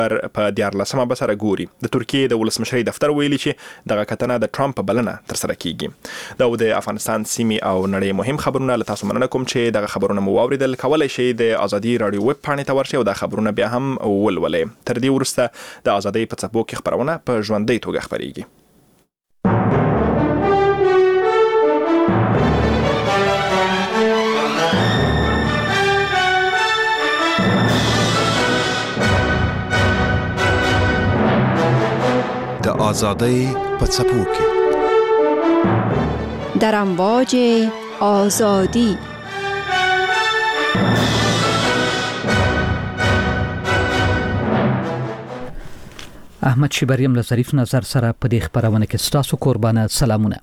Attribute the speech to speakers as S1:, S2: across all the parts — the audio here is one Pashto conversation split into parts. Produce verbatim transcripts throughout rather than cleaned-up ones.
S1: په دیارلسمه بسره ګوري. د ترکیه د ولسمشرۍ دفتر ویلي چې دغه کتنه د ټرمپ بلنه تر سره کیږي. دا د افغانستان سیمې او نړۍ مهم خبرونه. له تاسو مننه کوم چې دغه خبرونه مو واوریدل. کولای شئ د ازادي رادیو ویب پاڼې ته ورشئ او دا خبرونه بیا هم ولولئ. تر دې وروسته د ازادۍ په څپو کې خبرونه په ژوندۍ توګه خبرېږي.
S2: د آزادۍ په څپو کې
S3: در امواج آزادی.
S4: احمد شیبریم له ظریف نظر سره په دې خبرونه کې ستاسو قربانه سلامونه.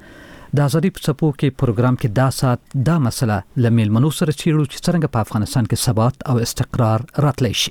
S4: د آزادۍ په څپو کې پروګرام کې دا سات دا مسله لمیلمنو سره چیرو چې څنګه په افغانستان کې ثبات او استقرار راتلی شي.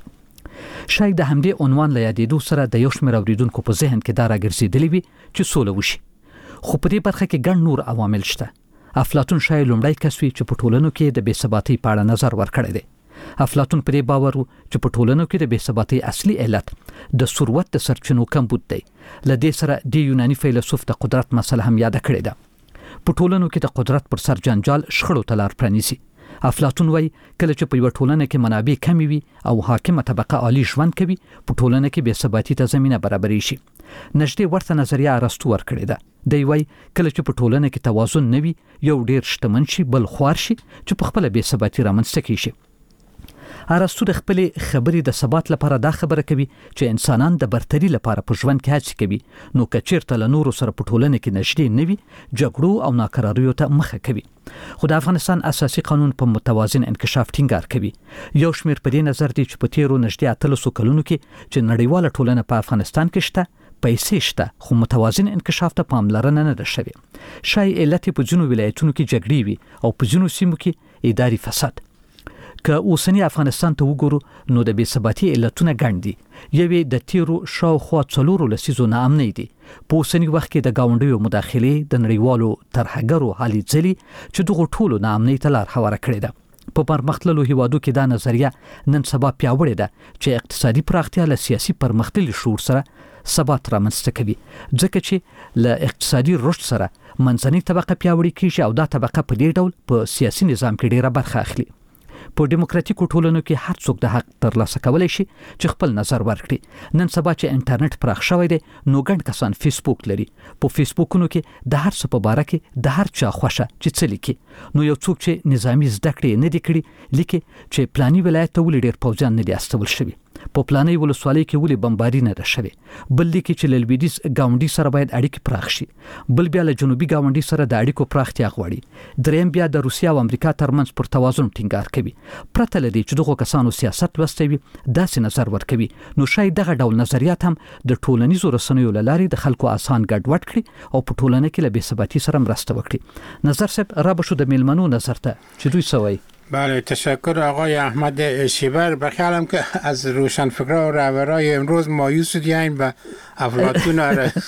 S4: شاید د همدې عنوان له یادېدو سره د یو شمېر اوریدونکو په ذهن کې دا راګرځېدلی وي چې سوله وشي. خو په دې برخه کې ګڼ نور عوامل شته. افلاطون شاید لومړی کس وي چې په ټولنو کې د بې ثباتۍ په اړه نظر ورکړی دی. افلاطون په دې باور و چې په ټولنو کې د بې ثباتۍ اصلي علت د ثروت د سرچینو کمبود دی. له دې سره د یوناني فیلسوف د قدرت مسله هم یاد کړې ده. په ټولنو کې د قدرت پر سر جنجال شخړو ته لار پرانیزي. افلاطون وایي کله چې په یو ټولنه کې منابع کمی وي او حاکمه طبقه عالی ژوند کوي، په ټولنه کې بې ثباتۍ ته زمینه برابرې شي. نږدې ورته نظریه ارسطو ورکړې ده. دی وایي کله چې په ټولنه کې توازن نه وي، یو ډیر شتمن شي بل خوار شي چې په خپله بې ثباتۍ رامنځته کیږي. ارسطو د خپلې خبرې د ثبات لپاره دا خبره کوي چې انسانان د برتري لپاره په ژوند کې هڅې کوي، نو که چیرته له نورو سره په ټولنه کې نږدې نه وي، جګړو او ناکراریو ته مخه کوي. خو د افغانستان اساسي قانون په متوازن انکشاف ټینګار کوي. یو شمېر په دې نظر دی چې په تیرو نږدې اتلسو کلونو کې چې نړیواله ټولنه په افغانستان کې شته، پیسې شته، خو متوازن انکشاف ته پاملرنه نه ده شوې. شاید علت په ځینو ولایتونو کې جګړې وي او په ځینو سیمو کې اداري فساد. که اوسنی افغانستان ته وګورو نو د بې ثباتۍ علتونه ګڼ دي. یوې د تیرو شاوخوا څلورو لسیزو ناامنۍ دي. په اوسني وخت کې د ګاونډیو مداخلې د نړیوالو ترهګرو هلې ځلې چې دغو ټولو ناامنۍ ته لار هواره کړې ده. په پرمختللو هیوادو کې دا نظریه نن سبا پیاوړې ده چې اقتصادي پراختیا له سیاسي پرمختللي شعور سره ثبات رامنځته کوي، ځکه چې له اقتصادي رشد سره منځنۍ طبقه پیاوړې کیږي او دا طبقه په دې ډول په سیاسي نظام کې ډیره برخه اخلي. په ډیموکراتیکو ټولنو کې هر څوک د حق ترلاسه کولی شي چې خپل نظر ورکړي. نن سبا چې انټرنیټ پراخ شوی دی نو ګڼ کسان فیسبوک لري. په فیسبوکونو کې د هر څه په باره کې د هر چا خوښه چې څه لیکي. نو یو څوک چې نظامي زده کړې نه دي کړي لیکي چې پلاني ولایت ته ولې ډېر پوځیان نه دي استول شوي، په پلاني ولسوالۍ کې ولې بمباري نه ده شوې، بل لیکي چې له لویدیځ ګاونډي سره باید اړیکې پراخ شي، بل بیا له جنوبي ګاونډي سره د اړیکو پراختیا غواړي، دریم بیا د روسیه او امریکا ترمنځ پر توازن ټینګار کوي. پرته له دې چې دغو کسانو سیاست لوستی وي داسې نظر ورکوي، نو شاید دغه ډول نظریات هم د ټولنیزو رسنیو له لارې د خلکو آسان ګډوډ کړي او په ټولنه کې له بې ثباتۍ سره مرسته وکړي. نظر صاحب را به شو د میلمنو نظر ته چې دوی څه وایي.
S5: بله، تشکر آقای احمد شیبر. بخیالم که از روشنفکرها و رهبرای امروز مایوس شدین و افلاطون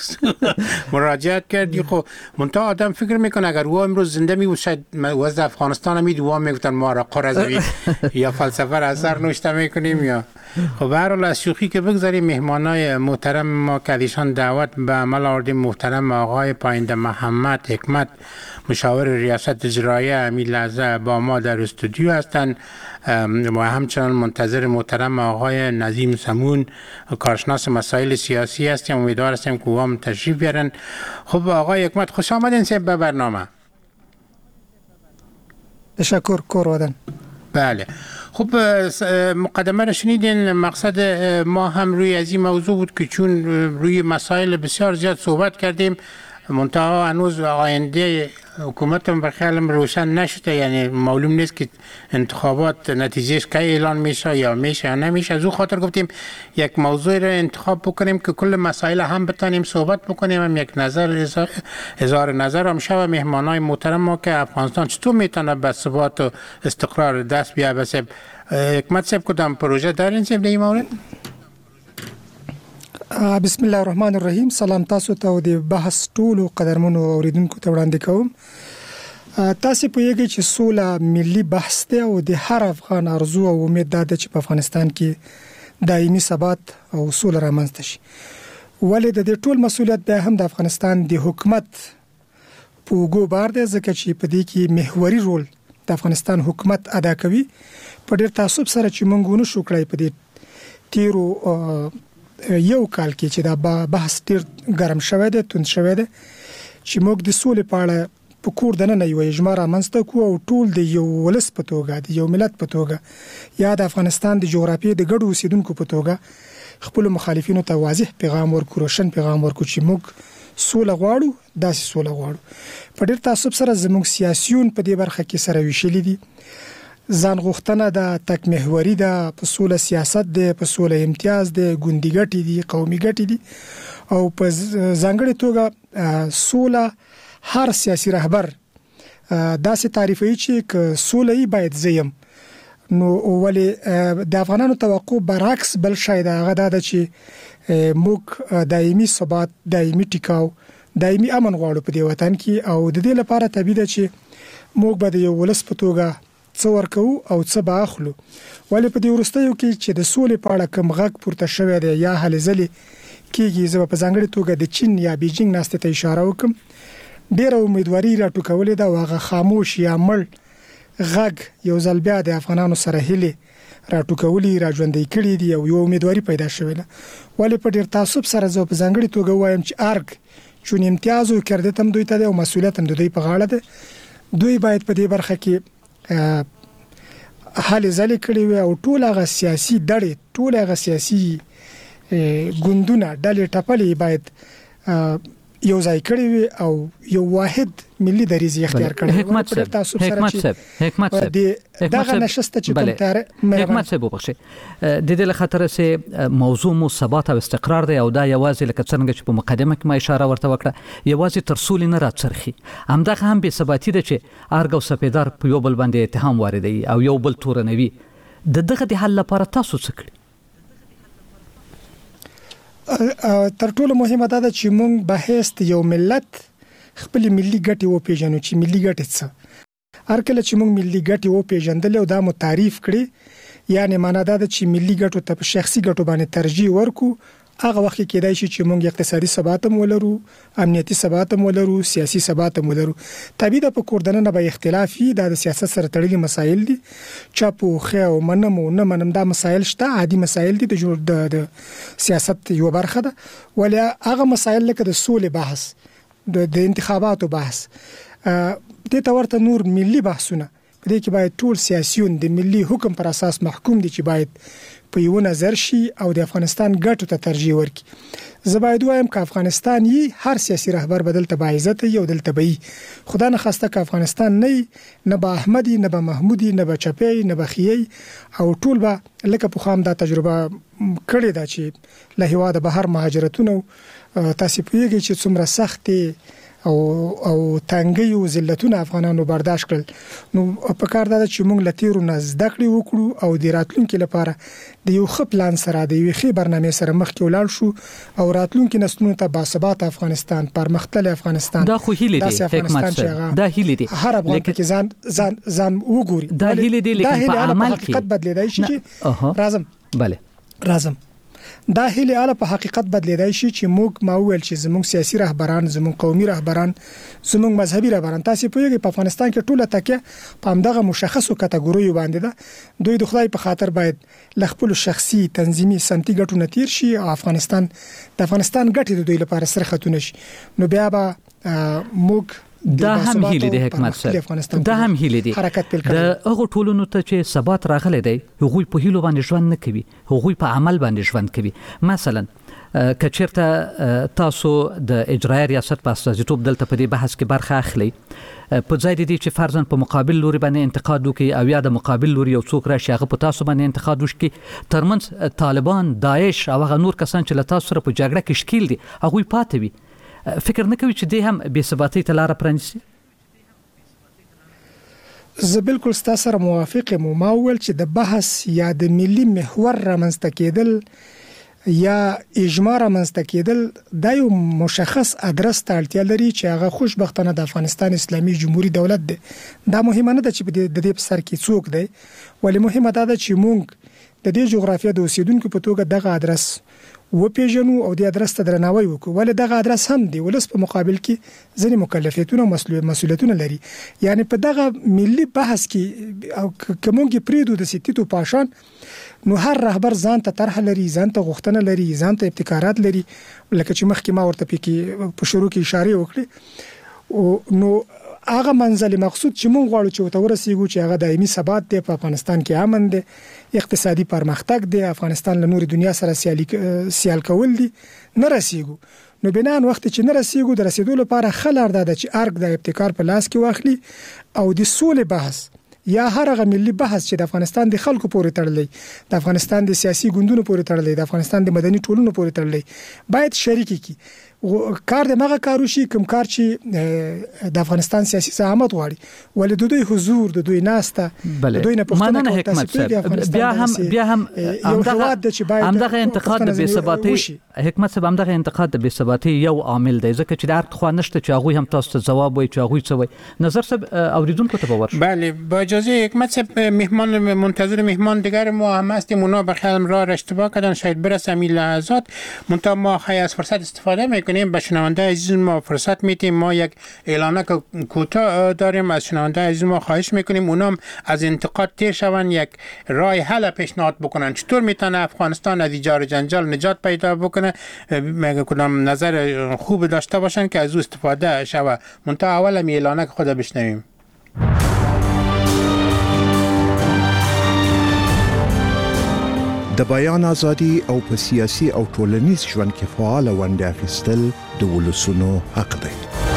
S5: مراجعت کردی. خب منتها آدم فکر میکنه اگر او امروز زنده می بود شاید وضع افغانستان می دوام میگفتن ما را قرضوی یا فلسفه را اثر نوشته میکنیم یا خب به هر حال از شوخی که بگذاریم، مهمانای محترم ما که ایشان دعوت به عمل آوردیم، محترم آقای پاینده محمد حکمت، مشاور ریاست اجرایی همین لحظه با ما در استودیو هستند و همچنان منتظر محترم آقای نظیم سمون، کارشناس مسائل سیاسی هستیم. امیدوار هستیم که هم تشریف بیارن. خب آقای حکمت خوش آمدین سب به برنامه.
S6: تشکر کورودن.
S5: بله، خب مقدمه را شنیدین. مقصد ما هم روی از این موضوع بود که چون روی مسائل بسیار زیاد صحبت کردیم، منتها هنوز آینده حکومت هم بخیالم روشن نشده، یعنی معلوم نیست که انتخابات نتیجهش کی اعلان میشه یا میشه یا نمیشه. از او خاطر گفتیم یک موضوع را انتخاب بکنیم که کل مسائل هم بتانیم صحبت بکنیم، هم یک نظر اظهار نظر هم شود. مهمانای محترم ما که افغانستان چطور میتونه به ثبات و استقرار دست بیاره. بس حکمت صاحب کدام پروژه دارین صاحب در این مورد؟
S6: بسم الله الرحمن الرحیم. سلام تاسو ته او د بحث ټولو قدرمنو اوریدونکو ته وړاندې کوم. تاسو په یوه چې سوله ملي بحث دی او د هر افغان ارزو او امید ده چې په افغانستان کې دایمي ثبات او سوله رامنځته شي. ولې د دې ټول مسولیت بیا هم د افغانستان د حکومت په وګو بار دی، ځکه چې په دې کې محوري رول د افغانستان حکومت ادا کوي. په ډېر تعصب سره چې موږ ونه شو کړای په دې تیرو یو کال کې چې دا بحث ډېر ګرم شوی دی، توند شوی دی، چې موږ د سولې په اړه په کور دننه یو اجماع رامنځته کړو او ټول د یو ولس په توګه، د یو ملت په توګه یا د افغانستان د جغرافیې د ګډو اوسیدونکو په توګه خپل مخالفینو ته واضح پیغام ورکړو، روشن پیغام ورکړو چې موږ سوله غواړو، داسې سوله غواړو. په ډېر تعصب سره زموږ سیاسيون په دې برخه کې سره ویشلي دي. ځان غوښتنه ده، تک محوري ده، په سوله سیاست ده، په سوله امتیاز ده، ګوندي ګټې دي، قومي ګټې دي، او په ځانګړې توګه سوله هر سیاسي رهبر داسې تعریفوي چې ک سوله یې باید زیم. نو ولې د افغانانو توقع برعکس بل شای ده، هغه ده چې موږ دایمي ثبات، دایمي ټیکاو، دایمي امن غواړو په دې وطن کې، او د دې لپاره طبیعي ده چې موږ به د یو ولس په توګه څه ورکو او څه به اخلو. ولې په دې وروستیو کې چې د سولې په اړه کوم غږ پورته شوی دی یا هلې ځلې کېږي، زه په ځانګړې توګه د چین یا بیجینګ ناستې ته اشاره وکم. ډېره امیدواري راټوکولې ده او هغه خاموش یا مړ غږ یو ځل بیا د افغانانو سره هیلې راټوکولې، راژوندۍ کړي دي او یو امیدواري پیدا شوې ده. ولې په ډېر تعصب سره زه په ځانګړې توګه وایم چې ارګ چون امتیاز او کردیت هم دوی ته دی او مسؤلیت هم دوی په غاړه ده. دوی باید په دې برخه کې حالې ځلې کړې وي او ټول هغه سیاسي ډلې، ټول هغه سیاسي ګوندونه، ډلې ټپلې باید یو ځای کړی وي او یو واحد ملي دریځ اختیار کړی.
S4: حکمت صاحب حکمت صاحب حکمت صاحب
S6: دغه نشسته چې کوم تیار
S4: حکمت صاحب وبخښي د دې له خاطر سه موضوع مو ثبات او استقرار دی، او دا یوازې لکه څنګه چې په مقدمه کې ما اشاره ورته وکړه، یوازې تر سولې نه راڅرخي. همدغه هم بې ثباتي ده چې ارګ او سپیدار په یو بل باندې اتهام واردوي او یو بل تورنوي. د دغه د حل لپاره تاسو څه کړی؟
S6: تر ټولو مهمه ده چې موږ به هیڅ یو ملت خپل ملي ګټې و پیژنو چې ملي ګټې څه. هر کله چې موږ ملي ګټې و پیژندل او دا مو تعریف کړي، یعنی معنا دا ده چې ملي ګټو ته په شخصي ګټو باندې ترجیح ورکو، هغه وخت کې کېدای شي چې موږ اقتصادي ثبات هم ولرو، امنیتي ثبات هم ولرو، سیاسي ثبات هم ولرو. طبيعي ده په کور دننه به اختلاف وي، دا د سیاست سره تړلي مسایل دي. چاپو خو منم او نه منم دا مسایل شته، عادي مسایل دي د د سیاست یو برخه ده. ولې هغه مسایل لکه د سولې بحث، د انتخاباتو بحث، د تورته نور ملي بحثونه، په دې کې باید ټول سیاسيون د ملي حکم پر اساس محکوم دي چې باید په یو نظر شي او د افغانستان ګټو ته ترجیح ورکړي. زه باید وایم چې افغانستان یې هر سیاسي رهبر بدل ته باعزت یو دلته به خدا نه خواسته چې افغانستان نه نه به احمدي، نه به محمودي، نه به چپي، نه به خيي، او ټول به لکه په خام دا تجربه کړې ده چې له هیواده بهر مهاجرتونه تاسو پیږي چې څومره سختي او او تنګي او ذلتونه افغانانو برداشت کړل. نو په کار ده چې موږ لتیرو نه زده کړې وکړو او د راتلونکو لپاره د یو ښه پلان سره، د یو ښه برنامه سره مخکې ولاړ شو او راتلونکو نسلونو ته باثبات افغانستان، پرمختللی افغانستان،
S4: دا خو هیله دي. حکمت دا هیله دي،
S6: هر افغان کې ځان ځان ځان وګوري.
S4: دا هیله دي، لیکن په عمل کې
S6: حقیقت بدلیدای شي چې رازم
S4: bale
S6: رازم دا هیله اله په حقیقت بدلیدای شي چې موږ ما ویل چې زموږ سیاسي رهبران، زموږ قومي رهبران، زموږ مذهبي رهبران، تاسو په یوه په افغانستان کې ټوله تکه په همدغه مشخصو کټګوریو باندې ده. دوی د خدای په خاطر باید ل خپل شخصي تنظیمي سمتي ګټو نتیر شي او افغانستان د افغانستان ګټې د دوی لپاره سره خاتون شي. نو بیا به موږ
S4: دا هم هیله دي. حکمت صاحب دا هم هیله دي د هغه ټولونو ته چې ثبات راغلی دی، هغوی په هیلو باندې ژوند نه کوي، هغوی په عمل باندې ژوند کوي. مثلا کچیرته تاسو د اجرایي ریاست په استازیتوب دلته په دې بحث کې برخه اخلي، په ځای دي چې فرضاً په مقابل لوري باندې انتقاد وکړي او یا د مقابل لوري یو څوک راشي هغه په تاسو باندې انتقاد وکړي، ترمنځ طالبان، داعش او هغه نور کسان چې له تاسو سره په جګړه کې شکیل دي، هغوی پاتې وي. فکر نه کوي چې دې هم بې ثباتۍ ته لاره پرانیسي؟
S6: زه بالکل ستاسو سره موافق یم. ما ویل چې د بحث یا د ملي محور رامنځته کېدل یا اجماع رامنځته کېدل دا یو مشخص ادرس ته اړتیا لري چې هغه خوشبختانه د افغانستان اسلامي جمهوریت دولت دی. دا مهمه نه ده چې د دې په سر کې څوک دی، ولې مهمه ده چې موږ د دې جغرافیه د اوسیدونکو په توګه دغه ادرس و پیژنو او د ادرس ته درناوی وکړو، ولې دغه ادرس هم دی ولس په مقابل کې ځینې مکلفیتونه او مسؤلیتونه لري. یعنی په دغه ملي بحث کې او کومګي پریدو د سیتیتو پاشان نو هر رهبر ځان ته طرح لري، ځان ته غوښتنه لري، ځان ته ابتکارات لري، لکه چې مخکې ما ورته پکې په شروع کې اشاره وکړه. او نو هغه منزل مقصود چې مونږ غواړو چې وته ورسیږو چې هغه دایمي ثبات دی په افغانستان کې، امن دی، اقتصادي پرمختګ دی، افغانستان له نور دنیا سره سیالي سیال کول دي، نه رسیږو. نو بنان وخت چې نه رسیږو د رسیدو لپاره خلار ده چې ارګ د ابتکار په لاس کې واخلي او د سولې بحث یا هر هغه ملي بحث چې د افغانستان د خلکو پورې تړلی، د افغانستان د سیاسي ګوندونو پورې تړلی، د افغانستان د مدني ټولنو پورې تړلی، باید شریک کی کار د مغه کارو شي کوم کار چې د افغانستان سیاسي زعامت غواړي، ولې د دوی حضور، د دوی ناسته، د دوی نه پښتنه
S4: حکمت صاحب بیا هم بیا هم همدغه انتقاد د بې ثباتي حکمت صاحب همدغه انتقاد د بې ثباتي یو عامل دی، ځکه چې د هر خوا نشته چې هغه هم تاسو ته جواب وایي چې هغه څه وایي. نظر صاحب اوریدونکو ته باور.
S5: بله با اجازه حکمت صاحب، مهمان منتظر مهمان دیگر ما هم هستیم، اونا بخیالم راه اشتباه کردن، شاید برسه این لحظات، منتها ما خیلی از فرصت استفاده میکنیم. به شنونده عزیز ما فرصت میدیم، ما یک اعلانک کوتاه داریم، از شنونده عزیز ما خواهش میکنیم اونام از انتقاد تیر شون، یک راه حل پیشنهاد بکنن چطور میتونه افغانستان از ایجار جنجال نجات پیدا بکنه، مگه کدام نظر خوب داشته باشن که از او استفاده شوه. منتها اول می اعلانک خود بشنویم.
S2: د بیان ازادي او په سیاسي او ټولنیز ژوند کې فعال ونډه اخیستل د ولسونو حق دی.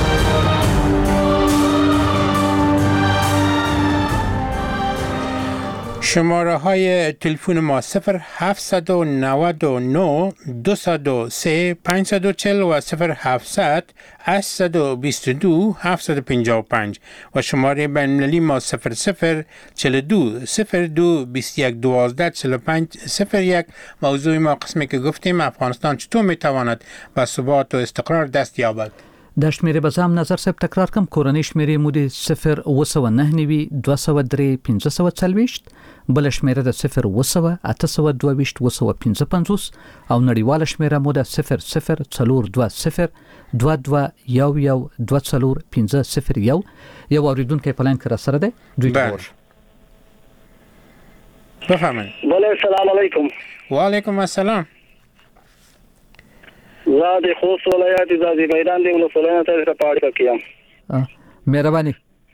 S5: شماره های تلفن ما صفر هفت نه نه دو صفر سه پنج چهار و صفر هفتصد هشت دو دو هفت پنج پنج و شماره بین‌المللی ما صفر صفر چهل و دو صفر دو بیست و یک دوازده چهل و پنج صفر یک. موضوع ما قسمی که گفتیم افغانستان چطور میتواند به ثبات و استقرار دست یابد.
S4: د شمیرې بزام نظر صاحب تکرار کم کورنۍ شمیرې مودې صفر و سو نه نوي دو سو درې پنځه سو څلوېښت، بل شمیره د صفر و سو اته سو دوه ویشت و سو پنځه پنځوس او نړیواله شمیره مو د صفر صفر څلور دوه صفر دوه دوه یو یو دوه څلور پنځه صفر یو. یو اوریدونکو په لاین کې را سره دی دوی ور
S5: بفهمئ.
S7: بله السلام علیکم.
S5: و علیکم السلام.
S7: زاد خوست ولایت زادی میدان دی ولسوالۍ ته راپاړی کیم.
S4: مهرباني.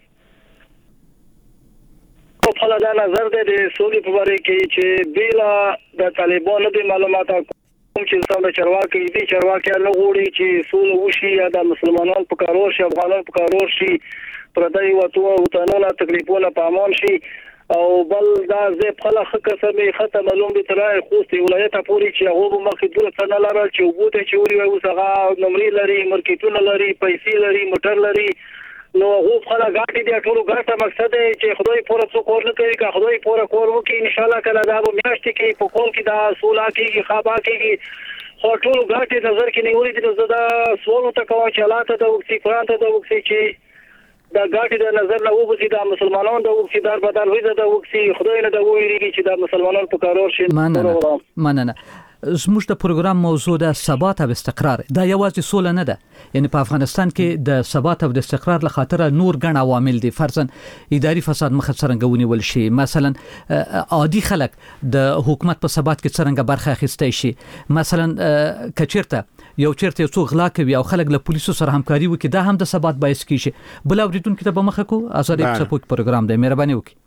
S7: په خپل دا نظر دی د سولې په اړه کې چې بیلا د طالبانو د معلوماتو کوم چې څنګه چرواکي دي چرواکي نه غوړي چې سولې وشي یا د مسلمانانو په کارور شي افغانانو په کارور شي پردای وته وطنونه تکلیفونه پامان شي او بل دا زه په خلک قسمه ختم معلوم دي ترای خوست ولایت پوری چې هغه مخې دغه څنګه لاره چې وګوته چې وری وسغه نمرې لري مارکیټونه لري پیسې لري موټر لري نو هغه خلک غاټي دي ټول غاټه مقصد دی چې خدای پوره څو کور نه کوي که خدای پوره کور وکړي ان شاء الله کله دا به میاشت کې په کول کې دا سولا کې خابا کې خو ټول غاټي نظر کې نیولې دي زدا سوال ته کوي چې الله ته د وکړي قرآن ته د وکړي چې دا غاټي د نظر نه وبسي دا مسلمانانو د وکړي دار بدل وي دا وکړي خدای نه دا ویریږي چې دا مسلمانانو په کارور شي.
S4: مننه مننه. زموږ د پروګرام موضوع د ثبات او استقرار دا یوازې سوله نه ده، یعنی په افغانستان کې د ثبات او د استقرار لخاطر نور ګڼ عوامل دي، فرضاً اداري فساد مخه څرنګه ونیول شي، مثلا عادي خلک د حکومت په ثبات کې څرنګه برخه اخیستی شي، مثلا کچیرته یو چیرته یو څو غلا کوي او خلک له پولیسو سره همکاري وکړي دا هم د ثبات باعث کیږي. بل اوریدونکو ته به مخه کو آزاد سپوک پروګرام دی، مهرباني وکړئ.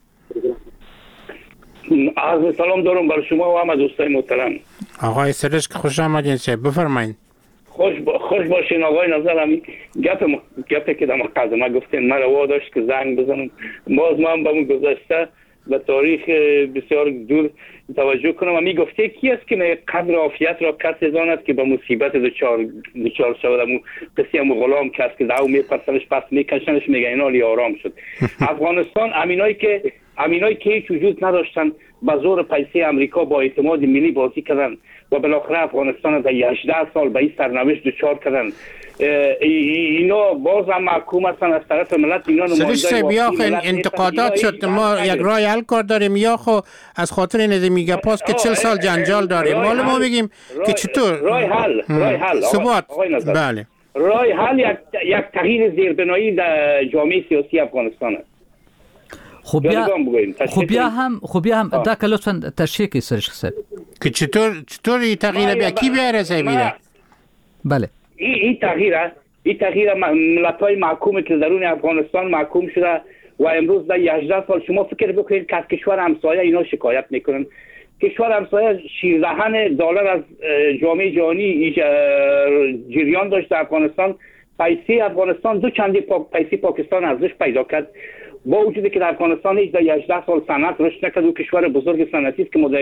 S8: عرض سلام دارم بر شما و همه دوستای محترم.
S5: آقای سرشک خوش آمدید صاحب بفرمایید.
S8: خوش با خوش باشین آقای نظرم. گپ گپ که در مقدمه گفتین مرا واداشت که زنگ بزنم، باز من به اون گذشته به تاریخ بسیار دور توجه کنم و می گفته کی است که قدر عافیت را کسی داند که به مصیبت دچار دچار شود، مو کسی هم غلام کس که داو میپرسنش پس میکشنش میگه اینا لی آرام شد. افغانستان امینایی که امینایی که هیچ وجود نداشتن با زور پیسه امریکا با اعتماد ملی بازی کردن و بالاخره افغانستان در هجده سال به این سرنوشت دچار کردن. اینا باز هم محکوم هستن از طرف ملت. اینا
S5: نماینده بیا خو انتقادات شد ما یک راه حل کار داریم یا خو از خاطر این میگه پاس که چهل سال جنجال داریم مال ما بگیم که چطور
S8: راه حل راه حل
S5: ثبات بله
S8: راه حل یک یک تغییر زیربنایی در جامعه سیاسی افغانستان است.
S4: خب بیا خب بیا هم خب بیا هم دا که لطفا تشریح کی سرش خسر
S5: که چطور چطور این تغییر بیا کی بیاره سیبیده
S4: بله
S8: این این تغییر این تغییر ملت‌های محکوم که درون افغانستان محکوم شده و امروز در هجده سال شما فکر بکنید که از کشور همسایه اینا شکایت میکنن. کشور همسایه شانزده دلار از جامعه جهانی جریان داشت در افغانستان. پیسه افغانستان دو چندی پا... پیسه پاکستان ارزش پیدا کرد با وجودی که در افغانستان هیچ در هجده سال صنعت رشد نکرد و کشور بزرگ صنعتی است که ما در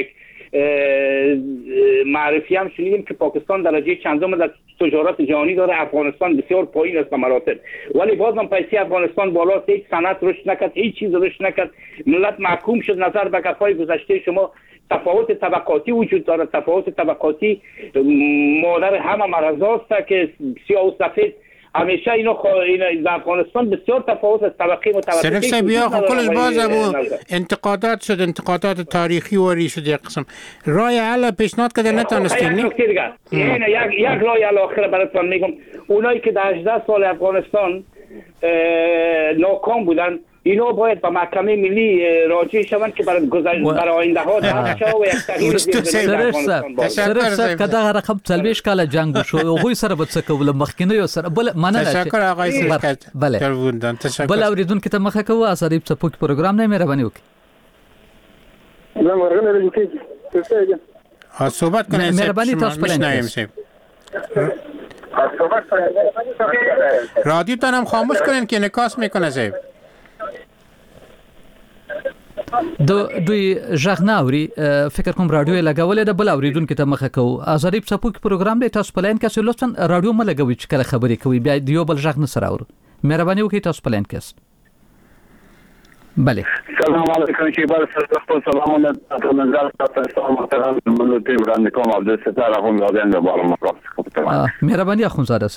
S8: معرفی هم شنیدیم که پاکستان درجه چندم در تجارت جهانی داره، افغانستان بسیار پایین است به مراتب، ولی بازم پیسه افغانستان بالاست، هیچ صنعت رشد نکرد، هیچ چیز رشد نکرد. ملت محکوم شد. نظر به گپ‌های گذشته شما تفاوت طبقاتی وجود داره. تفاوت طبقاتی مادر همه مرضاست که سیاه و سفید همیشه اینو خو... این در افغانستان بسیار تفاوت از طبقه متوسطی.
S5: سرکس بیا خو کلش باز ابو انتقادات شد، انتقادات تاریخی وری شد یک قسم. راه حل پیشنهاد کرده نتونستین.
S8: یک دیگه این یک یک راه حل آخر براتون میگم. اونایی که در هجده سال افغانستان ناکام بودن اینا باید به محکمه ملی راجع شوند که برای گذشته برای آینده ها درک شود و یک تغییر زیربنایی افغانستان باشه.
S4: سرسر کدا رقم تلویش کاله جنگ شو او غوی سره بڅ کول مخکینه سره بل مننه.
S5: تشکر آقای سرکت.
S4: بله بل اوریدون کې ته مخه کوو اساری په پوک پروګرام نه مهرباني وکړي.
S7: زه مرغه لري کې
S5: ها صحبت کنه
S4: مهرباني تاسو پلان
S5: رادیو تانم خاموش کنین که انعکاس میکنه صاحب.
S4: دو دوی ژغ نه اوري فکر کوم رادیو لګولې د بل اوریدونکو ته مخه کوو. ازادي په سپوک پروګرام دی تاسو پلان کې لطفا رادیو م لګوي چې کله خبرې کوي بیا دیو بل ژغ نه سره اورو. مهرباني وکړئ تاسو پلان کې. بله
S9: سلام علیکم شیبر سلام سلامونه تاسو نظر تاسو محترم منو ته وړاندې کوم عبدالستار اخوندزاده د بالام پروګرام.
S4: مهرباني اخوندزاده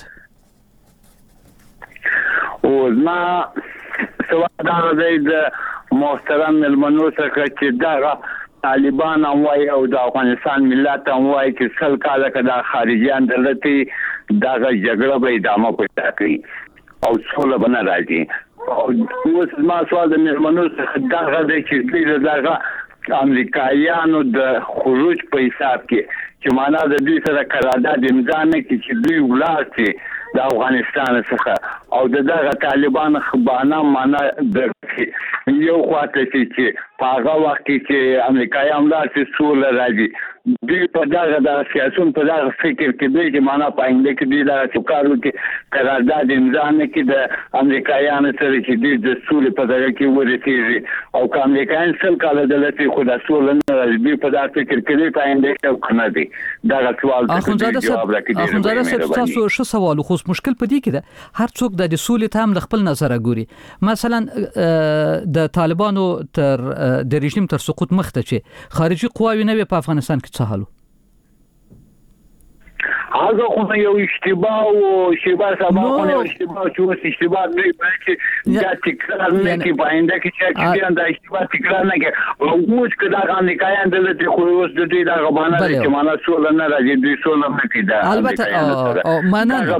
S9: او ما سوال دی د محترم ملمنو څخه چې دا طالبان هم وایي او د افغانستان ملت هم وایي چې سل کاله که دا خارجیان دلته دغه جګړه به ادامه پیدا کوي او سوله به نه راځي. اوس ما سوال د ملمنو څخه دغه دی چې دوی دغه امریکایانو د خروج په حساب کې چې معنا د دوی سره قرارداد امضا نه کړي چې دوی ولاړ شي د افغانستان څخه او دغه طالبان خبانه معنا د یو خواته چې په هغه وخت کې امریکایان داسې سوله راځي دوی په دغه د سیاسون په دغه فکر کې دوی چې معنا پاینده کې دوی دا څوکارو کې قرارداد امضا نه کړي د امریکایان سره چې دوی د سولې په دغه کې ورسېږي او که امریکایان سل کاله دلته خو د سولې نه راځي دوی په دغه فکر کې دوی پاینده کې نه دي. دغه سوال ته جواب راکړي.
S4: اخوندزاده صاحب تاسو ښه سوال خو مشکل په دې کې ده هر څوک د سولې ته هم خپل نظر ګوري. مثلا د طالبانو تر د رژیم تر سقوط مخته چې خارجي قواوی نه په افغانستان کې څه حالو
S9: هغه خو یو اشتباه او شیبه سبا خو یو اشتباه چې اشتباه دی چې دا تکرار نه کی باندې کې چې دا اشتباه تکرار نه کی او موږ کدا غانې کایان دلته خو اوس د دې دا غبانه چې معنا سول نه راځي دوی سول نه کیدا
S4: البته او معنا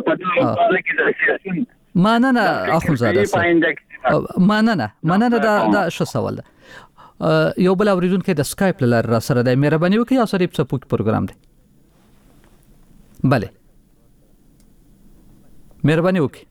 S4: معنا نه اخوندزاده مننه مننه دا دا شو سوال ده. یو بل اوریدونکو د اسکایپ لار را سره د مهرباني وکړئ اسری په سپوک پروګرام دی. بله مهرباني وکړئ.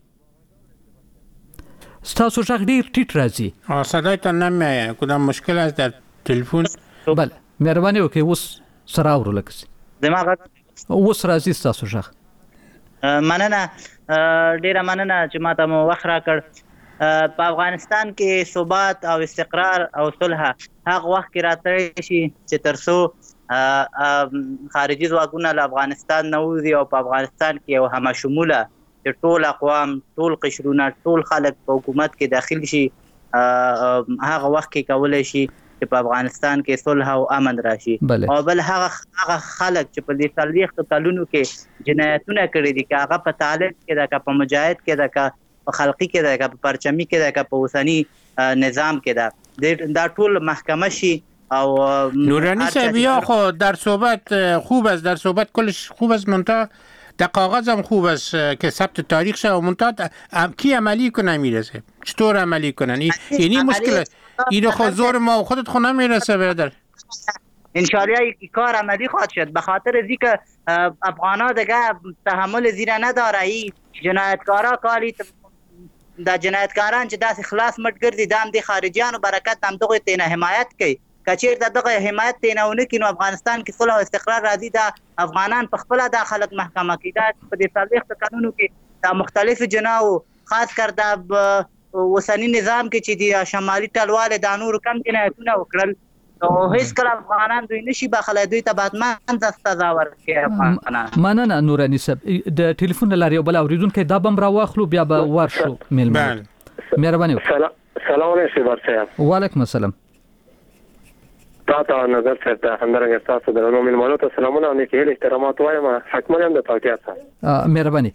S4: ستاسو ژغ ډیر ټیټ راځي.
S5: اه صدای ته نه مې کدام مشکل است در تلیفون.
S4: بله مهرباني وکړئ اوس سره اورو لکه
S10: دماغ
S4: اوس راځي ستاسو ژغ.
S10: مننه ډیره مننه چې ماته مو وخت راکړ. په افغانستان کې ثبات او استقرار او صلح هغه وخت کې راتلی شي چې ترڅو خارجي ځواکونه له افغانستان نه وځي او په افغانستان کې یو همشموله چې ټول اقوام ټول قشرونه ټول خلک په حکومت کې داخل شي هغه وخت کې کولی شي چې په افغانستان کې صلح او امن راشي
S4: بله.
S10: او بل هغه هغه خلک چې په دې څلوېښتو کلونو کې جنایتونه کړي دي که هغه په طالب کې ده که په مجاهد کې ده که په خلقي کې ده که په پرچمي کې ده که په اوسني نظام کې ده دا ټول محکمه شي او
S5: نورانی صاحب یا خو در صحبت خوب است در صحبت کلش خوب است منتها در کاغذ هم خوب است که ثبت تاریخ شه و منتها کی عملی کنه میرسه چطور عملی کنن یعنی مشکل این خو زور ما خودت خو نمیرسه برادر
S10: انشالله این کار عملی خواهد شد به خاطر از اینکه افغانا دیگه تحمل زیر نداره این جنایتکارا کاری دا جنایتکاران چې داسې خلاص مټ ګرځي دا هم د خارجیانو برکت هم دغه تینه حمایت کوي که چیرته دغه حمایت تینه ونه کړي نو افغانستان کې صلح او استقرار راځي دا افغانان په خپله دا خلک محکمه کوي دا په دې څلوېښتو کلونو کې دا مختلفو جناو خاص کر دا اوسني نظام کې چې د شمالي ټلواله دا نورو کم جنایتونه وکړل نو هیڅ کله افغانان دوی نشي بخلی دوی ته باید منځ سزا ورکړي افغانان.
S4: مننه نوراني صاحب د ټلیفون له لارې یو بل اورېدونکی دا به هم راواخلو بیا به ورشو میلمه. مهرباني وکړئ.
S11: سلام علیکم شیبر صاحب.
S4: وعلیکم السلام.
S11: تا ته نظر صاحب ته همدارنګه تاسو درنو میلمنو ته سلامونه او نیک هیلې احترامات وایم حکمن هم د پاکیا څخه.
S4: مهرباني.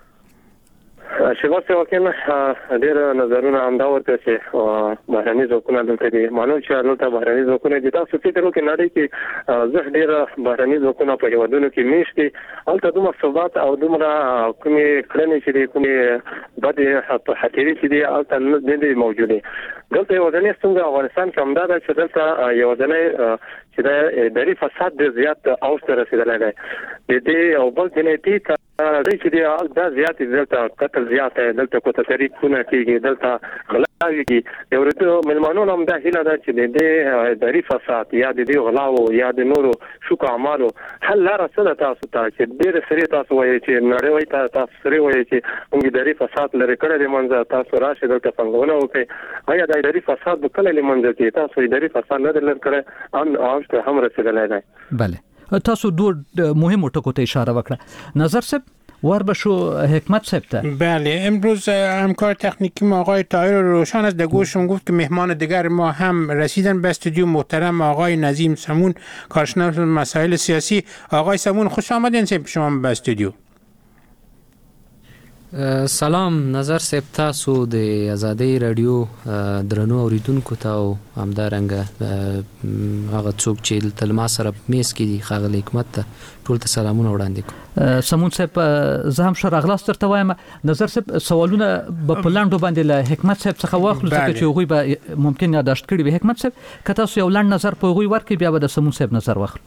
S11: شیبر صاحب کې ډېر نظرونه همدا ورته چې بهرني ځواکونه دلته دي معلوم چې دلته بهرني ځواکونه دي تاسو فکر وکړئ نړۍ کې زه ډېر بهرني ځواکونه په هیوادونو کې میشتي هلته دومره ثبات او دومره کومې کړنې چې دي کومې بدې حتیري چې دي هلته نه دي موجودې دلته یوازینۍ ستونزه افغانستان کې همدا ده چې دلته یوازینۍ چې د اداري فساد ډېر زیات اوج ته رسېدلی دی د دې او بل جنایتي دی چې دی دا زیات دلته قتل زیات دی دلته کوتري کونه کېږي دلته غلاوي کېږي یو ورته مېلمانو هم دا هیله ده چې د دې اداري فساد یا د دې غلاو یا د نورو شوکو اعمالو حل لاره څه ده تاسو ته چې ډېر سریع تاسو وایي چې نړۍ وایي ته تاسو سریع وایي چې موږ اداري فساد لرې کړی دی منځه تاسو راشئ دلته پانګونه وکړئ آیا د اداري فساد به کله له منځه ځي تاسو اداري فساد نه دی لرې کړی ان اوج ته هم رسېدلی دی.
S4: بله تاسو دوه مهمو ټکو ته اشاره وکړه. نظر صاحب ور بشو حکمت صاحب ته.
S5: بله امروز همکار تکنیکی ما آقای طاهر روشن از دگوشم گفت که مهمان دیگر ما هم رسیدن به استودیو محترم آقای نظیم سمون کارشناس مسائل سیاسی. آقای سمون خوش آمدین سیب شما به استودیو.
S12: سلام نظر صاحب تاسو د آزادۍ رادیو درنو اوریدونکو ته او همدارنګه هغه څوک چې تل ما سره میس کې دي ښاغلی حکمت ته ټول ته سلامونه وړاندې کوم.
S4: سمون صاحب زه هم ښه راغلاست درته وایم. نظر صاحب سوالونه به په لنډو باندې له حکمت صاحب څخه واخلو ځکه چې هغوی به ممکن یاداشت کړي وي. حکمت صاحب که تاسو یو لنډ نظر په هغوی ورکړئ بیا به د سمون صاحب نظر واخلو.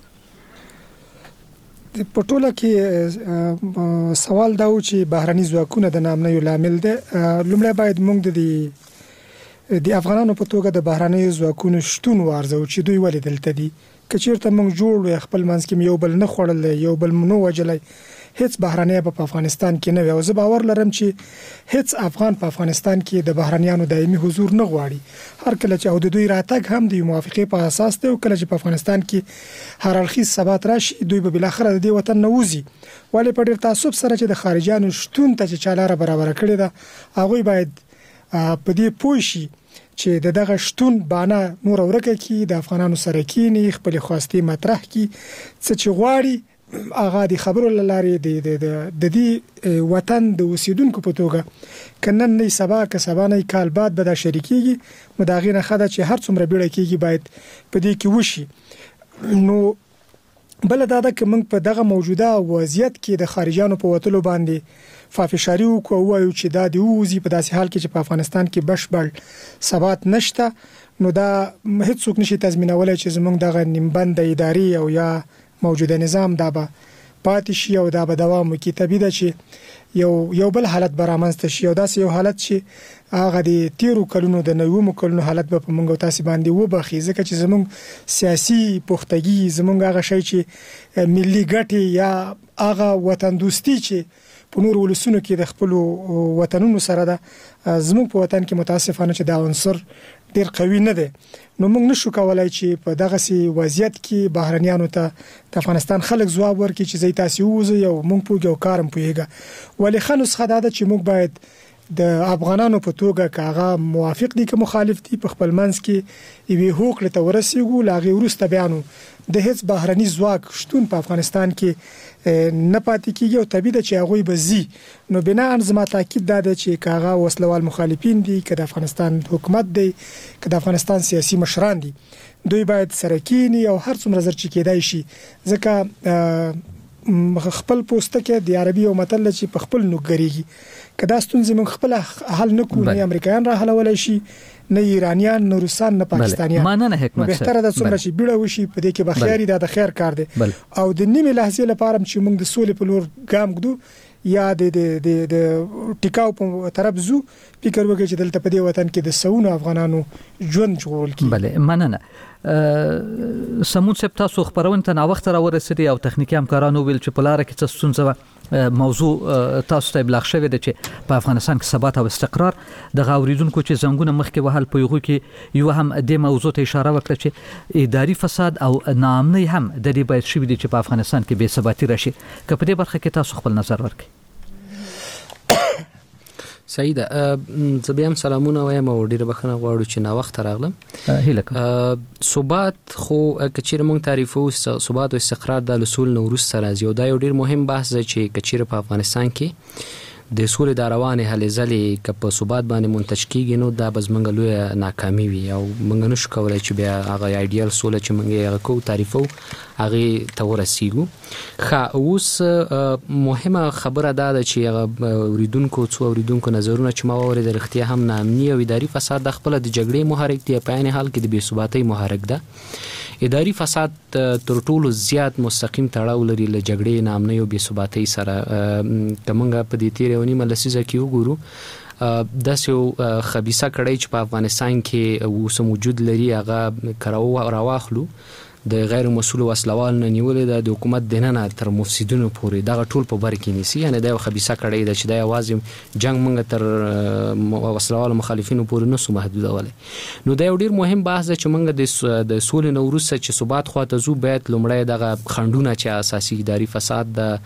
S6: په ټوله کې سوال دا و چې بهرني ځواکونه د نامنیو لامل دي. لومړی باید موږ د د افغانانو په توګه د بهرني ځواکونو شتون وارزو چې دوی ولې دلته دي که چیرته موږ جوړ خپل منځ کې یو بل نه خوړل یو بل نو وجلای هیڅ بهرنی په افغانستان کې نه وي او زه باور لرم چې هیڅ افغان په افغانستان کې د بهرنیانو دایمي حضور نه غواړي. هر کله چې او د دوی راتګ هم د موافقه په اساس دی او کله چې په افغانستان کې هر اړخیز ثبات راشي دوی به بل اخر د دې وطن نه وځي ولې په ډیر تعصب سره چې د خارجيانو شتون ته چې چالاره برابر کړی ده هغه باید په دې پوه شي چې د دغه شتون باندې نور ورکه کې د افغانانو سره کې خپل خواسته مطرح کی څه چې غواړي هغه د خبرو لارې د د دې وطن د اوسیدونکو په توګه کنن نه سبا که سبا نه کال بعد به د شریکيږي نو دا غینه خدای چې هر څومره بیړه کیږي باید په دې کې وشي. نو بل دا د کوم په دغه موجوده وضعیت کې د خارجيانو په وټلو باندې فافشاري وکړو وایو چې دا د اوزي په داسې حال کې چې په افغانستان کې بشپړ ثبات نشته نو دا هیڅ څوک نشي تضمینولای چې زمونږ دغه نیمبند اداري او یا موجوده نظام دا به پاتې شي او دا به دوام وکړي. طبیعي ده چې یو یو بل حالت برامنځته شي او داسې یو حالت چې هغه د تیرو کلونو د نوو کلونو حالت به په موږ تاسو باندې وبخي ځکه چې زموږ سیاسي پختګي زموږ هغه شی چې ملي ګټي یا هغه وطن دوستي چې په نور ولسونو کې د خپل وطنونو سره ده زموږ په وطن کې متاسفانه چې دا عنصر ډیر قوي نه دی نو موږ نشو کولای چې په دغه سي وضعیت کې بهرنیانو ته د افغانستان خلک ځواب ورکړي چې زی تاسو وځي او موږ پوګو کارم پويګه ولې خنوس خداده چې موږ باید د افغانانو په توګه کاغه موافق دي که مخالف دي په خپل منځ کې یوه هوکړه ته ورسیږو لاغي ورسته بیانو د هیڅ بهرني ځواک شتون په افغانستان کې نه پاتې کیږي او طبيعي ده چې هغه بزي نو بنا ان زما تاکید ده چې کاغه وسلوال مخالفین دي که د افغانستان حکومت دی که د افغانستان سیاسي مشران دي دوی باید سرکینی او هر څومره زر چې کېدای شي ځکه خپل پوسټه کې د عربي او متل چې په خپل نوګریږي کدا ستونزې من خپل حل نکو نه امریکایان را حلولای شي نه ایرانیان نه روسان نه پاکستانیان
S4: مانه حکمت
S6: بهتره ده څومره چې بیړه وشي په دې کې بخیاري د خیر کار دی او د نیمه لحظې لپاره چې موږ د سولې په لور ګام ګدو یا د د د ټیکاو په طرف زو فکر وکړي چې دلته په دې وطن کې د سونو افغانانو ژوند جوړول کی
S4: بله مننه سمون سپ تاسو خبرونه ته نا وخت را ورسېدي او تخنیکی همکارانو ویل چې په لار کې څه ستونزه موضوع تاسو ته بلغ شوی دی چې په افغانستان کې ثبات او استقرار د غوریدونکو چې زنګونه مخکې وهل په یغو کې یو هم د موضوع ته اشاره وکړه چې اداري فساد او ناامنۍ هم د دې باید شوی دی چې په افغانستان کې بې ثباتی راشي که په دې برخه کې تاسو خپل نظر ورکړئ
S12: سعید زبیم سلامونه وایم او ډیره بخښنه غواړو چې نا وخت راغلم
S4: هیله
S12: ثبات خو کچیر مونږ تعریفو ثبات او استقرار د اصول نو ورسره راځي او دا یو ډیر مهم بحث دی چې کچیر په افغانستان کې د سولې د روانې هلې ځلې که په ثبات باندې منتج کیږي نو دا به زموږ لویه ناکامي وي او موږ نشو کولی چې بیا هغه ایډیال سوله چې موږ یې هغه کوو تعریفو هغې ته ورسیږو. ښه اوس مهمه خبره دا ده چې هغه اوریدونکو څو اوریدونکو نظرونه چې ما واورېدل رښتیا هم ناامني او اداري فساد د خپله د جګړې محرک دی په عین حال کې د بې ثباتۍ محرک ده. اداري فساد تر ټولو زیات مستقیم تړاو لري له جګړې ناامنۍ او بې ثباتۍ سره. که موږ په دې تېره یو نیمه لسیزه کې وګورو داسې یو خبیثه کړۍ چې په افغانستان کې اوس موجود لري هغه که راواخلو د غیر مسؤلو وسلوال نه نیولې ده د حکومت دننه تر مفسدونو پورې دغه ټول په بر کې نیسي یعنې دا یو خبیثه کړۍ ده چې دا یوازې جنګ موږ تر وسلوالو مخالفینو پورې نسو محدودولی. نو دا یو ډېر مهم بحث ده چې موږ د سولې نه وروسته چې ثبات خواته ځو باید لومړی دغه خنډونه چې اساسي اداري فساد ده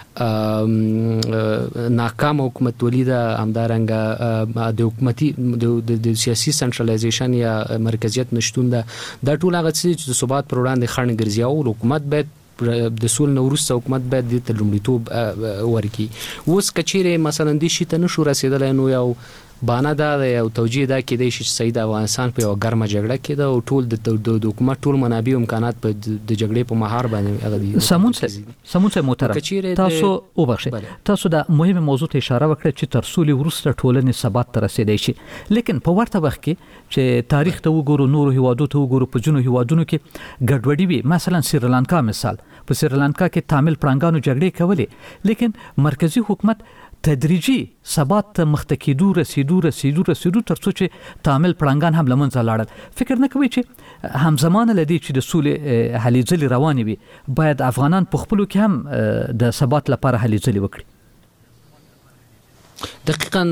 S12: ناکام حکومتولي ده همدارنګه د حکومتي د سیاسي سنټرالایزیشن یا مرکزیت نشتون ده دا ټول هغه څه چې د ثبات پر وړاندې خنډ ګرځي او حکومت باید د سول نو وروسته حکومت باید د ته لومړیتوب ورکړي. اوس که چیرې مثلا دې شي ته نشو رسېدلی نو یو بانه دا ده او توجیه دا کېدای شي چې صحیح د افغانستان په یوه ګرمه جګړه کې ده او ټول د حکومت ټول منابع او امکانات په د جګړې په مهار باندې هغه دي.
S4: سمون صاحب سمون صاحب محترم تاسو وبخښئ تاسو د مهمه موضوع ته اشاره وکړه چې تر سولې وروسته ټولنې ثبات ته رسېدای شي لیکن په ورته وخت کې چې تاریخ ته وګورو نورو هیوادو ته وګورو په ځینو هیوادونو کې ګډوډي وي مثلا سریلانکا مثال په سریلانکا کې تامل پړانګانو جګړې کولې لیکن مرکزی حکومت تدریجي ثبات ته مخته کېدو رسیدو رسیدو رسیدو تر څو چې تامل پړانګان هم له منځه لاړل. فکر نه کوي چې همزمانه له دې چې د سولې هلې ځلې روانې وي باید افغانان په خپلو کې هم د ثبات لپاره هلې ځلې وکړي؟
S12: دقیقاً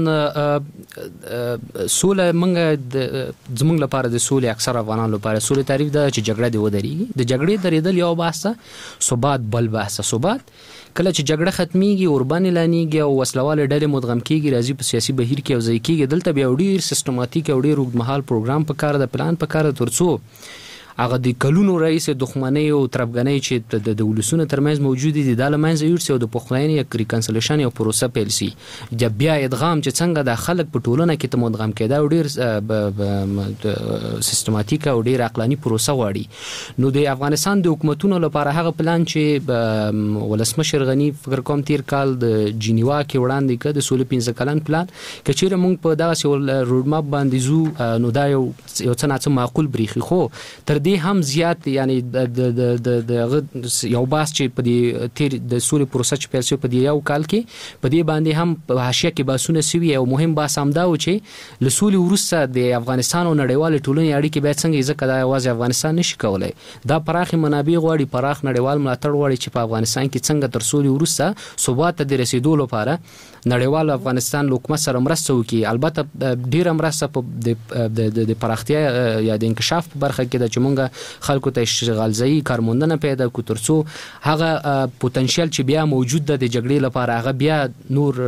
S12: سوله موږ زموږ لپاره د سولې اکثر افغانانو لپاره سولې تعریف ده چې جګړه دې ودرېږي. د جګړې درېدل یو بحث ده، ثبات بل بحث. ثبات کله چې جګړه ختميږي اوربان اعلانېږي او وسلواله ډلې مدغم کېږي راځي په سیاسي بهیر کې او ځای کېږي دلته بیا ډېر سیستماتیک او ډېر اوږدمهال پروګرام په کار ده پلان په کار ده تر څو هغه د کلونو رئیس دښمنۍ او تربګنۍ چې د ولسونو ترمنځ موجود دي د لمنځه یوړ سي او د پخلاینې یا ریکنسلیشن یو پروسه پیل سي د بیا ادغام چې څنګه د خلک په ټولنه کې ته مدغم کېدا او ډیر سیستماتیک او ډیر عقلاني پروسه غواړي. نو د افغانستان د حکومتونو لپاره هغه پلان چې ولسمشر غنی فکر کوم تیر کال د جنیوا کې وړاندې کړ د سولې پنځه کلن پلان کچېره موږ په دغه سول روډ ماپ باندې زو نو دا یو یو څه نه معقول بریخي خو تر دې هم زیات یعنی د د د یو باس چې په دې تیر د سولې پروسه چې پیل شو په دې یو کال کې په دې باندې هم په حاشیه کې باسونه سوي او مهم باس هم دا و چې له سولې وروسته د افغانستان او نړیوال ټولنې اړیکې باید څنګه ځکه دا یوازې افغانستان نشي کولای دا پراخ منابع غواړي پراخ نړیوال ملاتړ غواړي چې په افغانستان کې څنګه تر سولې وروسته ثبات ته رسیدو لپاره نړیوال افغانستان حکومت سره مرسته وکړي. البته ډیره مرسته په د د پراختیا یا د انکشاف په برخه کې د چې موږ څنګه خلکو ته اشتغال ځای کارموندنه پیدا کو ترڅو هغه پوتنشل چې بیا موجود ده د جګړې لپاره هغه بیا نور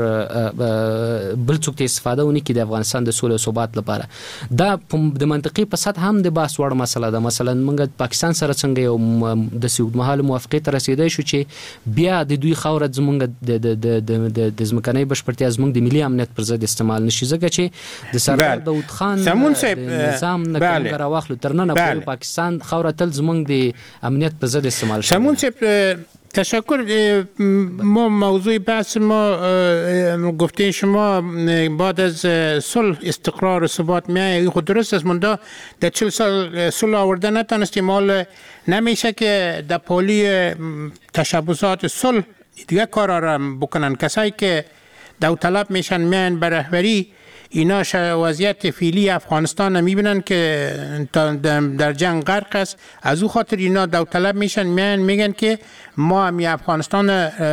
S12: بل څوک ته استفاده ونی کی د افغانستان د سولې او ثبات لپاره دا د منطقي په سطح هم د باس وړ مسله ده. مثلا موږ پاکستان سره څنګه یو د سیګمحال موافقه ته رسیدای شو چې بیا د دوی خوره زمونږ د د د د ځمکنۍ بشپړتیا زمونږ د ملي امنیت پر ضد استعمال نشي ځکه چې د سردار داود خان نظام نه کوم راوخلو ترنه په پاکستان خوره تل زمونږ د امنیت پر ضد استعمال شي.
S5: سمون تشکر. ما موضوع بحث ما گفته شما بعد از صلح استقرار و ثبات میایه. خود درست است مندا در چهل سال صلح آورده نتونستیم، حال نمیشه که در پالی تشبسات صلح دیگه کارا را بکنن. کسایی که داوطلب میشن میان به رهبری، اینا وضعیت فعلی افغانستان میبینن که در جنگ غرق است، از او خاطر اینا داوطلب میشن میان میگن که ما هم افغانستان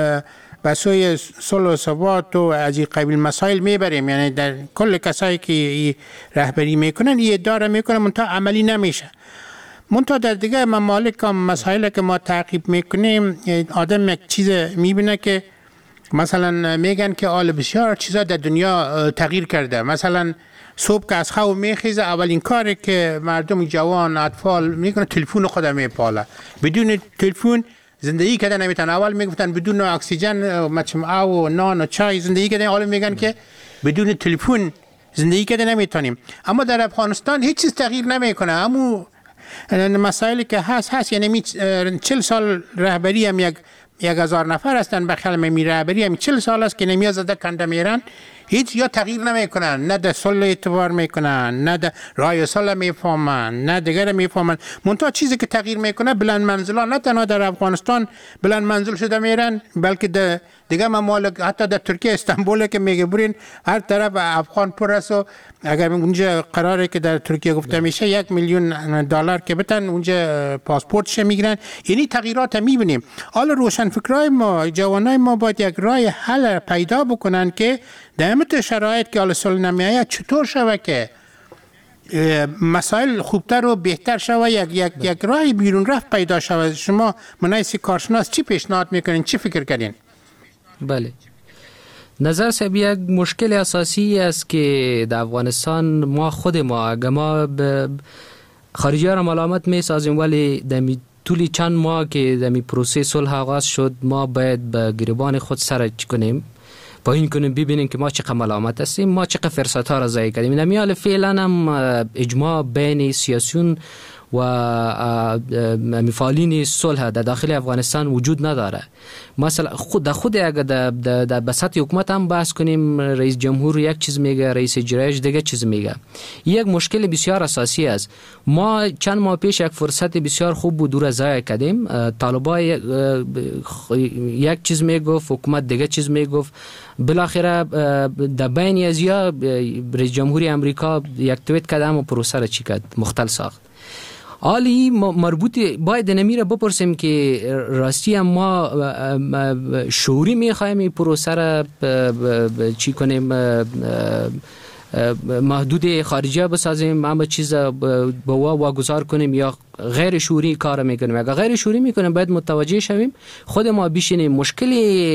S5: به سوی صلح و ثبات و از این قبیل مسائل میبریم. یعنی در کل کسایی که رهبری میکنن این ادعا میکنن منتها عملی نمیشه. منتها در دیگه ممالک هم مسائل که ما تعقیب میکنیم آدم یک چیز میبینه که مثلا میگن که آل بسیار چیزا در دنیا تغییر کرده. مثلا صبح که از خواب میخیزه اولین کاری که مردم جوان اطفال میکنه تلفن خود میپاله. بدون تلفن زندگی کردن نمیتونن. اول میگفتن بدون اکسیژن مجموعه و نان و چای زندگی کردن، حالا میگن که بدون تلفن زندگی کردن نمیتونیم. اما در افغانستان هیچ چیز تغییر نمیکنه. اما مسائلی که هست هست. یعنی چهل سال رهبری هم یک یک هزار نفر هستن بخیال می رهبری هم چهل سال است که نمیاد زده کنده میرن، هیچ یا تغییر نمیکنن، نه در صلح اعتبار میکنن، نه در رای صلح میفهمن، نه دیگر میفهمن. منتها چیزی که تغییر میکنه بلند منزلا نه تنها در افغانستان بلند منزل شده میرن، بلکه در دیگه ممالک حتی در ترکیه استانبول که میگه برین هر طرف افغان پر است و اگر اونجا قراره که در ترکیه گفته میشه یک میلیون دلار که بتن اونجا پاسپورتش میگیرن. یعنی تغییرات میبینیم. حالا روشنفکرای ما جوانای ما باید یک راه حل پیدا بکنن که در همه شرایط که حالا صلح نمیآید چطور شود که مسائل خوبتر و بهتر شود، یک یک یک راه بیرون رفت پیدا شود. شما منایسی کارشناس چی پیشنهاد میکنین، چی فکر کردین؟
S12: بله، نظر صاحب یک مشکل اساسی است که در افغانستان ما خود ما اگه ما خارجی ها را ملامت می سازیم، ولی در طول چند ماه که در پروسه صلح آغاز شد ما باید به گریبان خود سر کنیم، پایین کنیم، ببینیم که ما چقدر ملامت هستیم، ما چقدر فرصت ها را ضایع کردیم. نمیال فعلا هم اجماع بین سیاسیون و مفعالین صلح در داخل افغانستان وجود نداره. مثلا خود در خود اگر در در بساط حکومت هم بحث کنیم، رئیس جمهور یک چیز میگه، رئیس اجرایش دیگه چیز میگه. یک مشکل بسیار اساسی است. ما چند ماه پیش یک فرصت بسیار خوب بود دور ضایع کردیم. طالبان یک چیز میگفت، حکومت دیگه چیز میگفت. بالاخره در بین ازیا رئیس جمهوری امریکا یک توییت کرد و پروسه را چی کرد، مختل ساخت. حالی مربوط باید نمیره بپرسیم که راستی هم ما شعوری میخوایم این پروسه را چی کنیم، محدود خارجی بسازیم، اما چیز با واگذار کنیم یا غیر شعوری کار میکنیم. اگر غیر شعوری میکنیم باید متوجه شویم خود ما بیشینیم. مشکل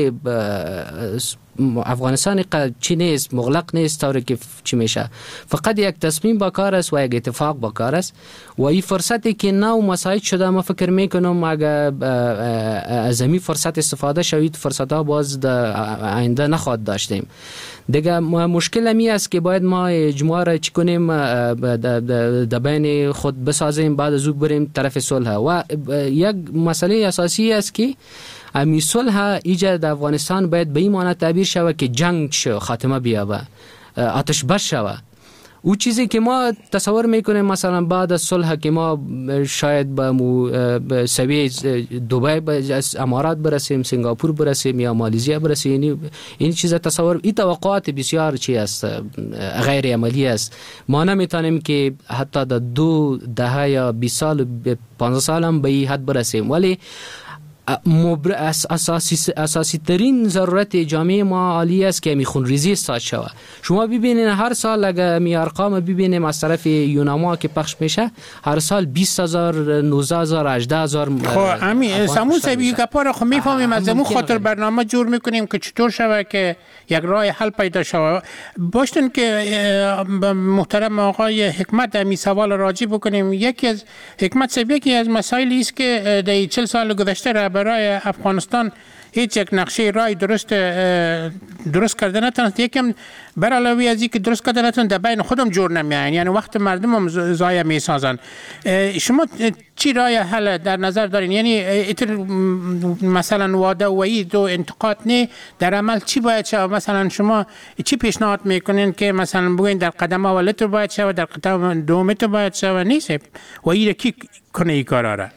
S12: افغانستان چی نیست، مغلق نیست طوری که چی میشه، فقط یک تصمیم با کار است و یک اتفاق با کار است و این فرصتی که نو مساعد شده ما فکر میکنم اگر از این فرصت استفاده شوید فرصت ها باز در آینده نخواهد داشتیم. دیگه مشکل همی است که باید ما اجماع را چی کنیم، در بین خود بسازیم، بعد از او بریم طرف صلح. و یک مسئله اساسی است که امی صلح ایجاد در افغانستان باید به این معنی تعبیر شود که جنگ شو خاتمه بیابه، آتش بس شود. او چیزی که ما تصور میکنیم مثلا بعد از صلح که ما شاید به سویه دبی از امارات برسیم، سنگاپور برسیم یا مالزی برسیم، این چیز تصور، این توقعات بسیار چی است، غیر عملی است. ما نمیتونیم که حتی در دو دهه یا بیست سال پانزده سال هم به این حد برسیم، ولی مبر... اساسی اساسی ترین ضرورت جامعه ما عالی است که می خونریزی استاد شود. شما ببینید هر سال اگر می ارقام ببینیم از طرف یوناما که پخش میشه هر سال بیست هزار نوزده هزار هجده هزار
S5: خب همین سامون سبی گپا رو خب میفهمیم از همون خاطر برنامه جور میکنیم که چطور شود که یک راه حل پیدا شود. باشتن که محترم آقای حکمت در می سوال راجع بکنیم. یکی از حکمت سبی یکی از مسائلی است که در چهل سال گذشته برای افغانستان هیچ یک نقشه رای درست درست کرده نتونست. یکم بر علاوه از اینکه درست کرده نتونست در بین خودم جور نمیان، یعنی وقت مردم هم ضایع میسازن. شما چی رای حل در نظر دارین؟ یعنی اتر مثلا واده و وعید و انتقاد نه در عمل چی باید شود؟ مثلا شما چی پیشنهاد میکنین که مثلا بگوین در قدم اول تو باید شود، در قدم دوم تو باید شود؟ نیست وعید کی کنه این کارا را؟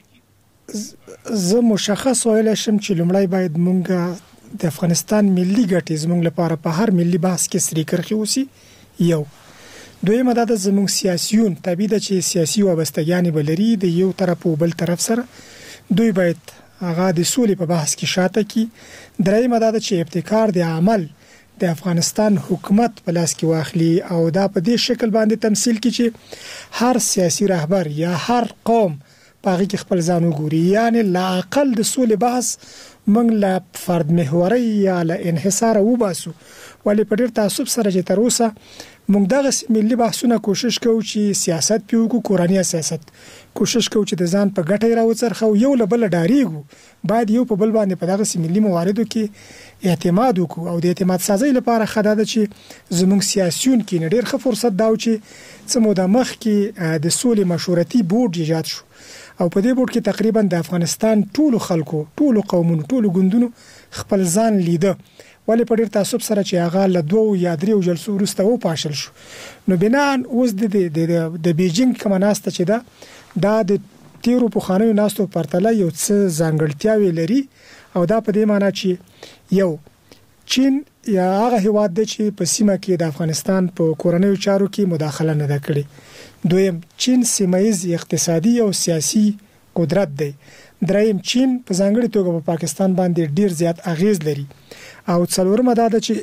S6: زه مشخص ویل شم چې لومړی باید مونږ د افغانستان ملي ګټې زموږ لپاره په هر ملي بحث کې سری کرخي اوسي. یو دویمه دا د زموږ سیاسيون طبیعي ده چې سیاسي وابستګیانې بلري د یو طرف او بل طرف سره، دوی باید هغه د سولې په بحث کې شاته کی. دریمه دا ده چې ابتکار د عمل د افغانستان حکومت په لاس کې واخلي او دا په دې شکل باندې تمثيل کی چې هر سیاسي رهبر یا هر قوم باغی کې خپل ځان وګوري. یعنی لا اقل د سولې بحث موږ لا فرد محوري یا لا انحصار وباسو، ولی په ډېر تعصب سره چې تر اوسه موږ دغه ملي بحثونه کوشش کوو چې سیاست پیو کو کوراني سیاست کوشش کوو چې د ځان په ګټه راوڅرخو، یو له بل ډاریږو. باید یو په بل باندې په دغه ملي مواردو کې اعتماد وکړو او د اعتماد سازي لپاره خدای چې زموږ سیاسيون کې ډېر ښه فرصت داو چې څه د مخ کې د سولې مشورتي بورډ ایجاد شو او په دې بورډ کې تقریبا د افغانستان ټولو خلکو ټولو قومونو ټولو ګوندونو خپل ځان لیده، ولی په ډېر تعصب سره چې هغه له دوه یا درې جلسو وروسته و پاشل شو. نو بنا اوس د د بیجینګ کومه ناسته چې دا دا د تیرو په خانو ناستو پرتله یو څه ځانګړتیاوې لري او دا په دې معنی چې یو چین یا هغه هیواد دی چې په سیمه کې د افغانستان په کورنیو چارو کې مداخله نه کړي. دویم چین سیمایز اقتصادي او سیاسي قدرت دی. دریم چین په ځانګړي توګه په پا پاکستان باندې ډیر زیات اغیز لري. او څلورمه دا ده چې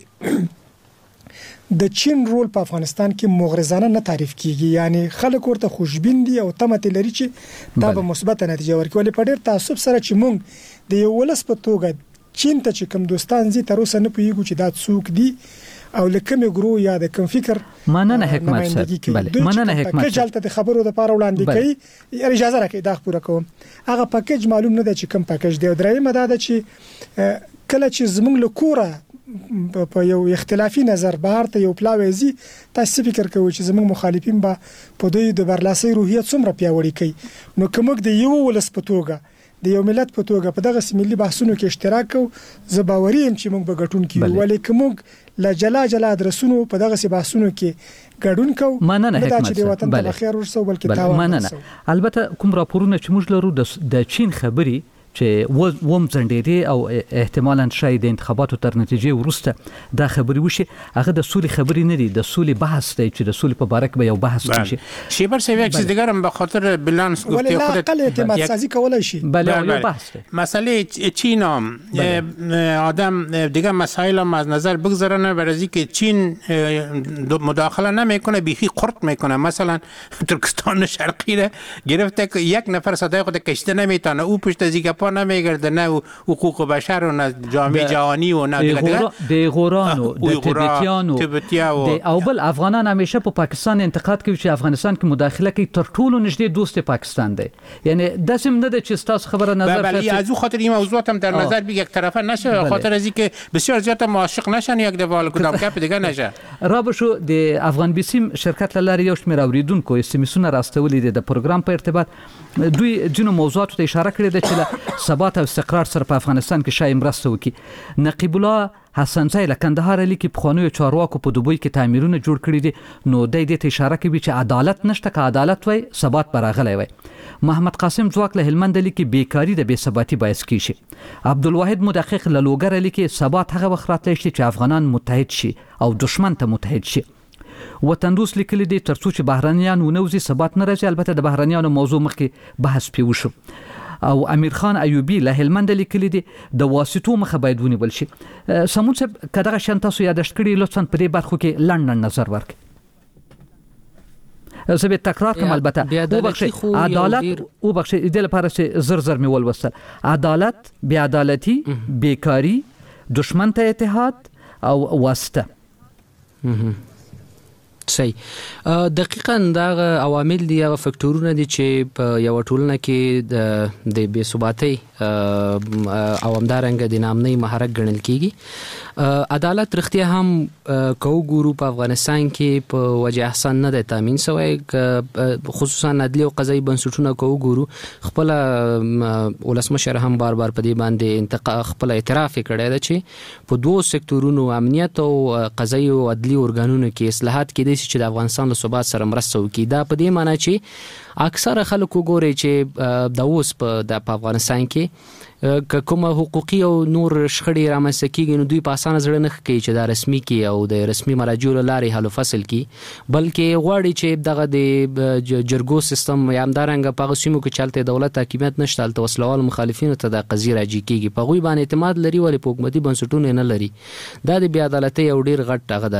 S6: د چین رول په افغانستان کې مغرضانه نه تعریف کیږي، یعنی خلک ورته خوشبین دي او تمه لري چې دا به مثبت نتیجه ورکړي. ولې په ډیر تعصب سره چې مونږ د یو ولس په توګه چین ته چې کوم دوستان زی تر اوسه نه پوهیږو چې دا څوک دي او لکه ګرو یا د کوم فکر
S4: مننه حکمت صاحب. بله مننه حکمت
S6: صاحب. چلته د خبرو د پاره وړاندې کوي، اجازه راکړئ دا پوره کوم. هغه پاکیج معلوم نه دی چې کوم پاکیج دی. درېمه دا ده چې کله چې زموږ له کوره په یو اختلافي نظر بهر ته یو پلاوي تاسو فکر کوئ چې زموږ مخالفین به په دوی د برلاسي روحیه څومره پیاوړی کوي. نو کومک د یو ولس په توګه د یو ملت په توګه په دغه ملي بحثونو کې اشتراک کوو، زه باوري یم چې موږ به ګټون کیږو. ولې کوم لا جلا جلا درسونو په دغه بحثونو کې ګډون کوو.
S4: مننه حکمت
S6: چې د وطن په خیر ورسو بلکې تاوان.
S4: مننه. البته کوم راپورونه چې موږ لرو د چین خبري چې ووم ځنډېدي او احتمالاً شاید د انتخاباتو تر نتیجې وروسته دا خبرې وشي، هغه د سولې خبرې نه دي، د سولې بحث دی چې د سولې په باره کې به یو بحث وشي.
S5: شیبر صاحب یک چیز دیگر هم به خاطر بالانس گفته خودت
S6: اقل اعتماد سازی کولای شي.
S4: بله یو بحث دی.
S5: مسئله چین هم آدم دیگه مسائل هم از نظر بگذارن، برای که چین مداخله نمیکنه، بیخی قرط میکنه. مثلا ترکستان شرقی را گرفته که یک نفر صدای خود کشته نمیتونه، او پشت از اینکه پا نمیگرده، نه حقوق بشر و نه جامعه جهانی و نه دیگه دیگه
S4: د غورانو د تبتیانو او بل افغانان همیشه په پاکستان انتقاد کوي چې افغانستان کې مداخله کوي. تر ټولو نږدې دوست پاکستان دی، یعنی داسې نه ده چې تاسو خبره نظر
S5: بله از او خاطر این موضوعات هم در نظر بگیر یک طرفه نشه، خاطر از اینکه بسیار زیاد معاشق نشن یک دفعه کدام کپ دیگه نشه.
S4: را بشو د افغان بیسیم شرکت لاره یو شمېر اوریدونکو استمیسونه راستولې د پروګرام په ارتباط دوی جنو موضوعاتو ته اشاره کړې ده چې ثبات او استقرار سره په افغانستان کې شای مرسته وکړي. نقیب الله حسنزی له کندهار لیکي په خانوي چارواکو په دوبۍ کې تعمیرونه جوړ کړي دي، نو د دې ته اشاره کوي چې عدالت نشته، که عدالت وای ثبات براغلی وای. محمد قاسم ځواک له هلمند لیکي بیکاری د بې ثباتي باعث کیږي. عبدالواحد مدقق له لوګر لیکي ثبات هغه وخت راتلی شي چې افغانان متحد شي او دشمن ته متحد شي. وطن دوست لیکلي دي ترڅو چې بهرنیان ونوځي ثبات نه راځي. البته د بهرنیانو موضوع مخکې بحث پې وشو. او امیر خان ایوبی له هلمند لیکلي دي د واسطو مخه باید ونیول شي. سمون صاحب کداغه شان تاسو یادښت کړی لطفا په دې برخو کې لندن نظر ورکړئ. زه به تکرار کوم البته او بخشي عدالت او بخشي د لپاره چې زر زر می ولوستل عدالت بی عدالتی بیکاری دشمن ته اتحاد او واسطه.
S12: صحیح. دقیقاً دا عوامل دي او فکټورونه دي چې په یو ټولنه کې د د بې ثباتۍ او همدارنګه د نامنۍ محرک ګڼل کیږي. عدالت رښتیا هم کو ګورو په افغانستان کې په وجه احسان نه د تامین سوی، خصوصا عدلي او قضایي بنسټونه کو ګورو خپل ولسمشر هم بار بار په دې باندې انتقاد خپل اعتراف کړی دی چې په دوه سکتورونو امنیت او قضایي او عدلي ارګانونو کې اصلاحات کېدای شي چې د افغانستان له ثبات سره مرسته وکړي. دا په دې معنی چې اکثره خلکو ګوري چې د اوس په د افغانستان کې که کومه حقوقي او نور شخړې رامنځته کېږي نو دوی په اسانه زړه نه کوي چې دا رسمي کی او د رسمي مراجعو له لارې حل فصل کی، بلکې غواړي چې دغه د جرګو سیستم یا همدارنګه په هغه سیمو کې چلته دولت حاکمیت نشته هلته وسلوال مخالفینو ته د قضیې راجع کېږي، په هغوی باندې اعتماد لري ولې په حکومتي بنسټونو نه لري. دا د بې عدالتۍ یو ډېر غټ هغه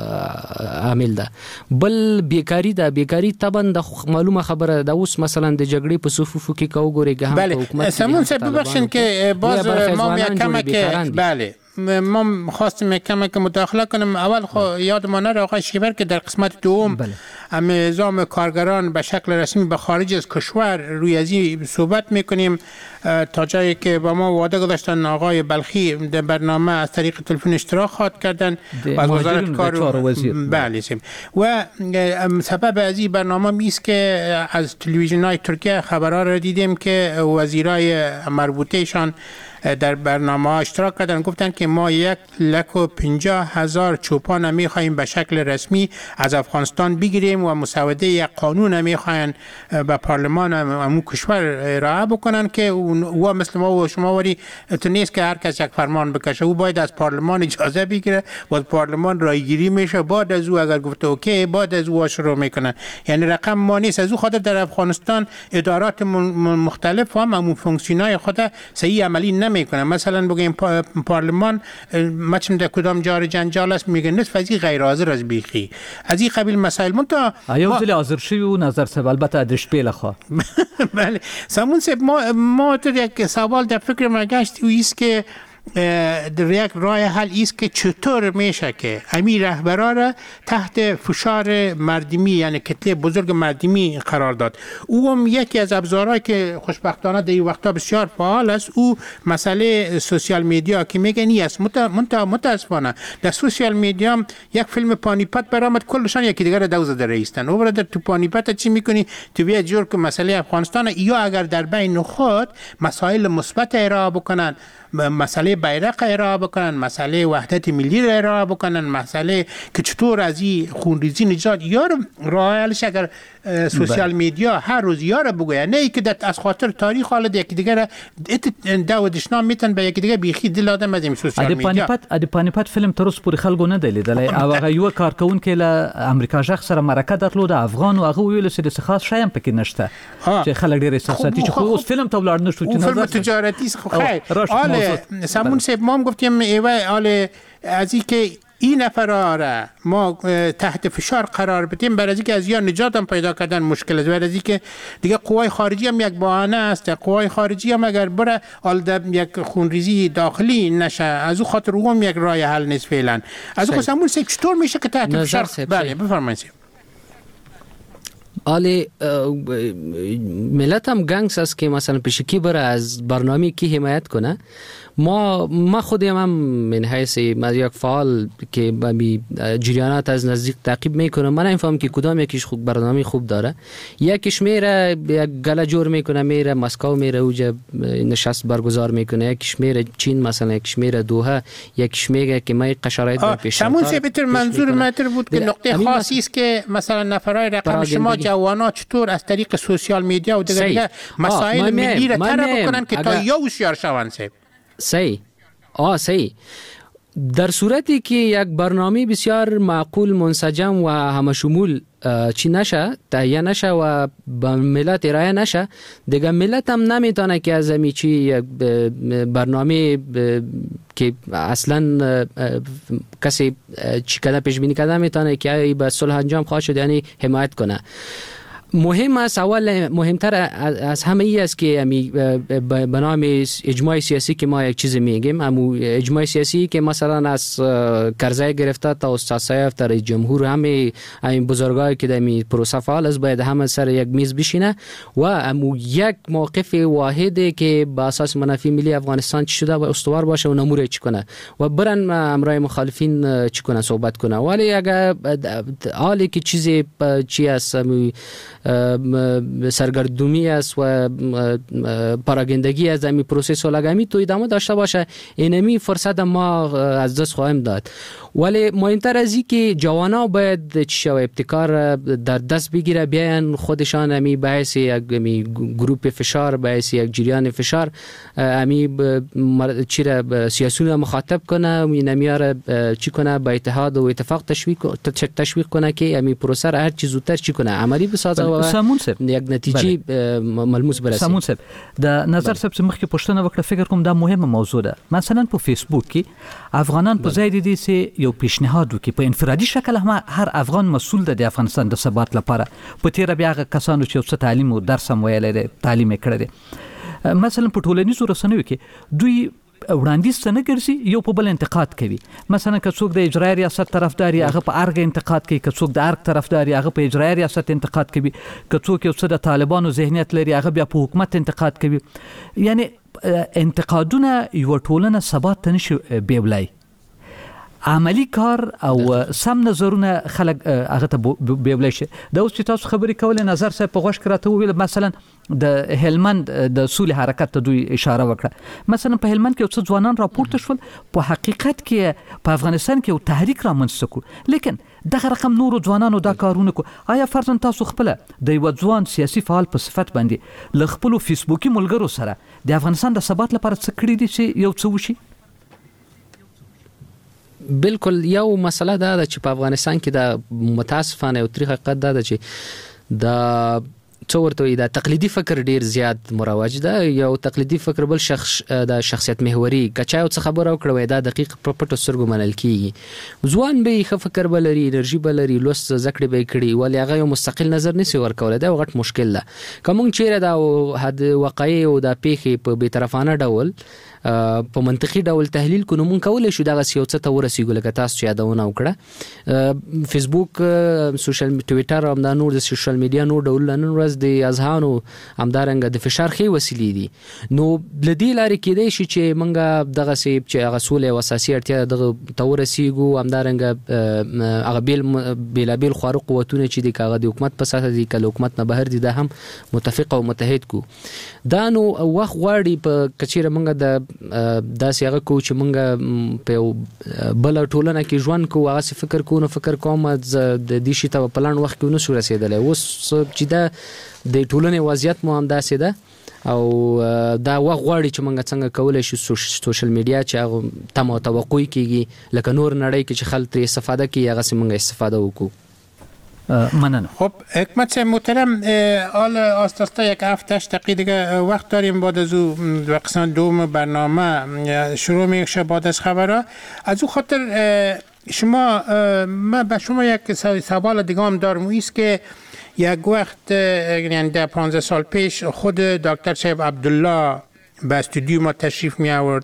S12: د عامل ده. بل بیکاري ده. بیکاري طبعا د معلومه خبره ده. اوس مثلا د جګړې په صفوفو کې که وګورئ که هم په حکومت
S5: سمون صاحب ببخشید که باز ما محکمه که بله ما خواستم کمک مداخله کنم. اول خو یادمان نره آقای شیبر که در قسمت دوم نظام کارگران به شکل رسمی به خارج از کشور روی ازی صحبت میکنیم تا جایی که با ما وعده گذاشتن آقای بلخی در برنامه از طریق تلفن اشتراک خواهد کردن و از وزارت کار بله و سبب از این برنامه میست که از تلویزیون های ترکیه خبرها را دیدیم که وزیرای مربوطهشان در برنامه ها اشتراک کردن، گفتن که ما یک لک و پنجاه هزار چوپان می خواهیم به شکل رسمی از افغانستان بگیریم و مسوده یک قانون می خواهند به پارلمان امو کشور ارائه بکنن که او مثل ما و شما وری تو نیست که هر کس یک فرمان بکشه، او باید از پارلمان اجازه بگیره و از پارلمان رایگیری میشه، بعد از او اگر گفته اوکی بعد از او شروع میکنن. یعنی رقم ما نیست. از او خاطر در افغانستان ادارات مختلف هم امو فونکسیونای خود صحیح عملی نمیکنه. مثلا بگیم پارلمان مچم در کدام جار جنجال است میگه نصف از این غیر حاضر از بیخی از این قبیل مسائل منتها
S4: ایو ځل حاضر شوی و نظر سب البته د شپې لخوا
S5: بله سمون صاحب ما ما تو یک سوال در فکر ما گشت و ایست که در یک راه حل ایست که چطور میشه که همین رهبرا را تحت فشار مردمی یعنی کتله بزرگ مردمی قرار داد. او هم یکی از ابزارهایی که خوشبختانه در این وقتا بسیار فعال است او مسئله سوشیال میدیا که میگن این است. منتها متاسفانه در سوشیال میدیا یک فیلم پانیپت برآمد کلشان یکی دیگر دوز در ایستن. او برادر تو پانیپت چی میکنی تو بیا جور که مسئله افغانستان یا اگر در بین خود مسائل مثبت ارائه بکنن، مسئله بیرق ارائه بکنن، مسئله وحدت ملی را ارائه بکنن، مسئله که چطور از این خونریزی نجات یا راه حلش اگر سوشیال میدیا هر روز یا را بگوید نه ای که از خاطر تاریخ حالت یکی دیگر دو دشنام میتن به یکی دیگر بیخی دل آدم از این سوشیال میدیا.
S4: پانیپت ادي پانیپت فیلم تر اوسه پورې خلکو نه دی لیدلی او هغه یو کارکونکو له امریکا ژغ سره مرکه درلوده افغان او هغه ویل چې د خاص شایم پکې نشته چې خلک ډېر احساساتي چې خو اوس فیلم ته ولاړ نشو چې
S5: فیلم تجارتی خو خیر آله سمون صاحب ما هم گفتیم ایوه آله از این که این نفرها را ما تحت فشار قرار بدیم برای اینکه از یا نجات هم پیدا کردن مشکل است، برای اینکه دیگه قوای خارجی هم یک بهانه است. قوای خارجی هم اگر بره آلده یک خونریزی داخلی نشه از او خاطر او هم یک راه حل نیست فعلا. از او خواستم بگم چطور میشه که تحت فشار بله بفرمایید.
S12: آلی ملت هم گنگس است که مثلا پیشکی بره از برنامه کی حمایت کنه. ما ما خودم هم من حیث از یک فعال که بمی جریانات از نزدیک تعقیب میکنه من نمیفهم که کدام یکیش خوب برنامه خوب داره. یکیش میره یک گله جور میکنه میره مسکو میره اوجا نشست برگزار میکنه، یکیش میره چین مثلا، یکیش میره دوحه، یکیش میگه که ما قشایط در پیش
S5: شمون سی بهتر منظور متر بود که نقطه خاصی است که مثلا نفرای رقم شما جوانا چطور از طریق سوشیال میدیا و دیگر مسائل ملی را طرح بکنن که تا یا هوشیار شون.
S12: صحیح آه صحیح در صورتی که یک برنامه بسیار معقول، منسجم و همشمول چی نشه، تهیه نشه و به ملت ارائه نشه، دیگه ملت هم نمیتونه که از همی چی یک برنامه که اصلا کسی چی کنه پیش بینی کنه نمیتونه که به صلح انجام خواهد شد یعنی حمایت کنه. مهم است، اول مهمتر از همه ای است که به نام اجماع سیاسی که ما یک چیز میگیم، همون اجماع سیاسی که مثلا از کرزی گرفته تا استاد صاحب تا رئیس جمهور، همه این بزرگایی که در این پروسه فعال است باید همه سر یک میز بشینه و همون یک موقف واحده که با اساس منافع ملی افغانستان چی شده و استوار باشه و نموره چی کنه و برن امرای مخالفین چی کنه صحبت کنه. ولی اگر حالی که چیزی چی است سرگردومی است و پراگندگی از این پروسس ولگمی تو ادامه داشته باشه، اینمی فرصت ما از دست خواهیم داد. ولی مهمتر از این که جوانا باید چه ابتکار در دست بگیره، بیان خودشان امی باعث یک گروپ فشار، باعث یک جریان فشار امی چیره سیاسیون مخاطب کنه و اینمیاره چی کنه با اتحاد و اتفاق تشویق تشویق کنه که امی پروسه را هر چیز زودتر چی کنه عملی بسازه و یک نتیجه ملموس برسه.
S4: سامون صاحب د نظر صاحب څخه مخکې پوښتنه وکړه، فکر کوم دا مهمه موضوع ده. مثلا په فیسبوک کې افغانان په ځای دي چې یو پیشنهاد وکړي په انفرادي شکل، هم هر افغان مسؤل ده د افغانستان د ثبات لپاره. په تیر بیا هغه کسانو چې څه تعلیم او درس هم ویلی دی، تعلیم یې کړی دی، مثلا په ټولنیزو رسنیو کې دوی وړاندیز څه نه ګرځي، یو په بل انتقاد کوي. مثلا که څوک د اجرایي ریاست طرفداري هغه په ارګ انتقاد کوي، که څوک د ارګ طرفداري هغه په اجرایي ریاست انتقاد کوي، که څوک یو څه د طالبانو ذهنیت لري هغه بیا په حکومت انتقاد کوي. یعنی انتقادونه یو ټولنه ثبات ته نشي بیولای. عملی کار او سم نظرونه خلک هغه ته بیولای شي. دا اوس چې تاسو خبرې کولې، نظر صاحب په غوښ کراته ویل مثلا د هلمند د صلح حرکت ته دوی اشاره وکړه. مثلا په هلمند کې څو ځوانان راپورته شول، په حقیقت کې په افغانستان کې یو تحریک رامنځته کړ، لیکن دغه رقم نورو ځوانانو دا کارونه کو. آیا فرضاً تاسو خپل د یو ځوان سیاسي فعال په صفت باندې ل خپل فیسبوکي ملګرو سره د افغانستان د ثبات لپاره څه کړی دي چې یو څه وشي؟
S12: بالکل یو مسله ده چې په افغانستان کې د متاسفانه او تاریخ حقیقت ده چې د څورته د تقلیدي فکر ډیر زیات مروج ده. یو تقلیدي فکر بل شخص د شخصیت محوري کچا یو څه خبره وکړه دا دقیق په پټو سترګو منل کیږي. ځوان به ښه فکر بلري، انرژي بلري، لوست زکړې به کړي، ولی هغه یو مستقل نظر نسی ورکول. دا غټ مشکل ده. کوم چیرې دا حد واقعي او د پیخي په بي طرفانه ډول په منطقي ډول تحلیل کو، نو مونږ کولای شو دغه سیاست ته ورسیږو لکه تاسو چې یادونه وکړه. فیسبوک، سوشل ټوئیټر او د نور د سوشل میډیا نور ډول نن ورځ د اذهانو همدارنګه د فشار خې وسیلې دي. نو لدی لاري کېدای شي چې مونږ دغه سی چې هغه سولې او اساسي اړتیا دغه تورسیږو، همدارنګه هغه بیل بیل بیل خارق قوتونه چې د کاغذ حکومت په ساته دي کله حکومت نه بهر دي دا هم متفق او متحد کو. دا نو وخت غواړي په کچیره مونږ د داسې هغه کو چې مونږ په بل ټولنه کې ژوند کوو، هغه څه فکر کوو. نو فکر کوم د دې شي ته په پلان وخت کې نو شو رسیدلی. اوس چې دا د ټولنې وضعیت مو هم داسې ده او دا وخت غواړي چې مونږ څنګه کولای شو سوشل میډیا چې هغه تم او توقع کیږي لکه نور نړۍ کې چې خلک ترې استفاده کوي هغه سم مونږ استفاده وکړو.
S4: ممنون.
S5: خب حکمت محترم، حال آستاستا یک هفتهش دقیقه وقت داریم بعد از او قسمت دوم برنامه شروع میشه بعد از خبرها. از او خاطر شما من به شما یک سوال دیگه هم دارم، ایست که یک وقت یعنی در پانزده سال پیش خود دکتر صاحب عبدالله به استودیو ما تشریف می آورد،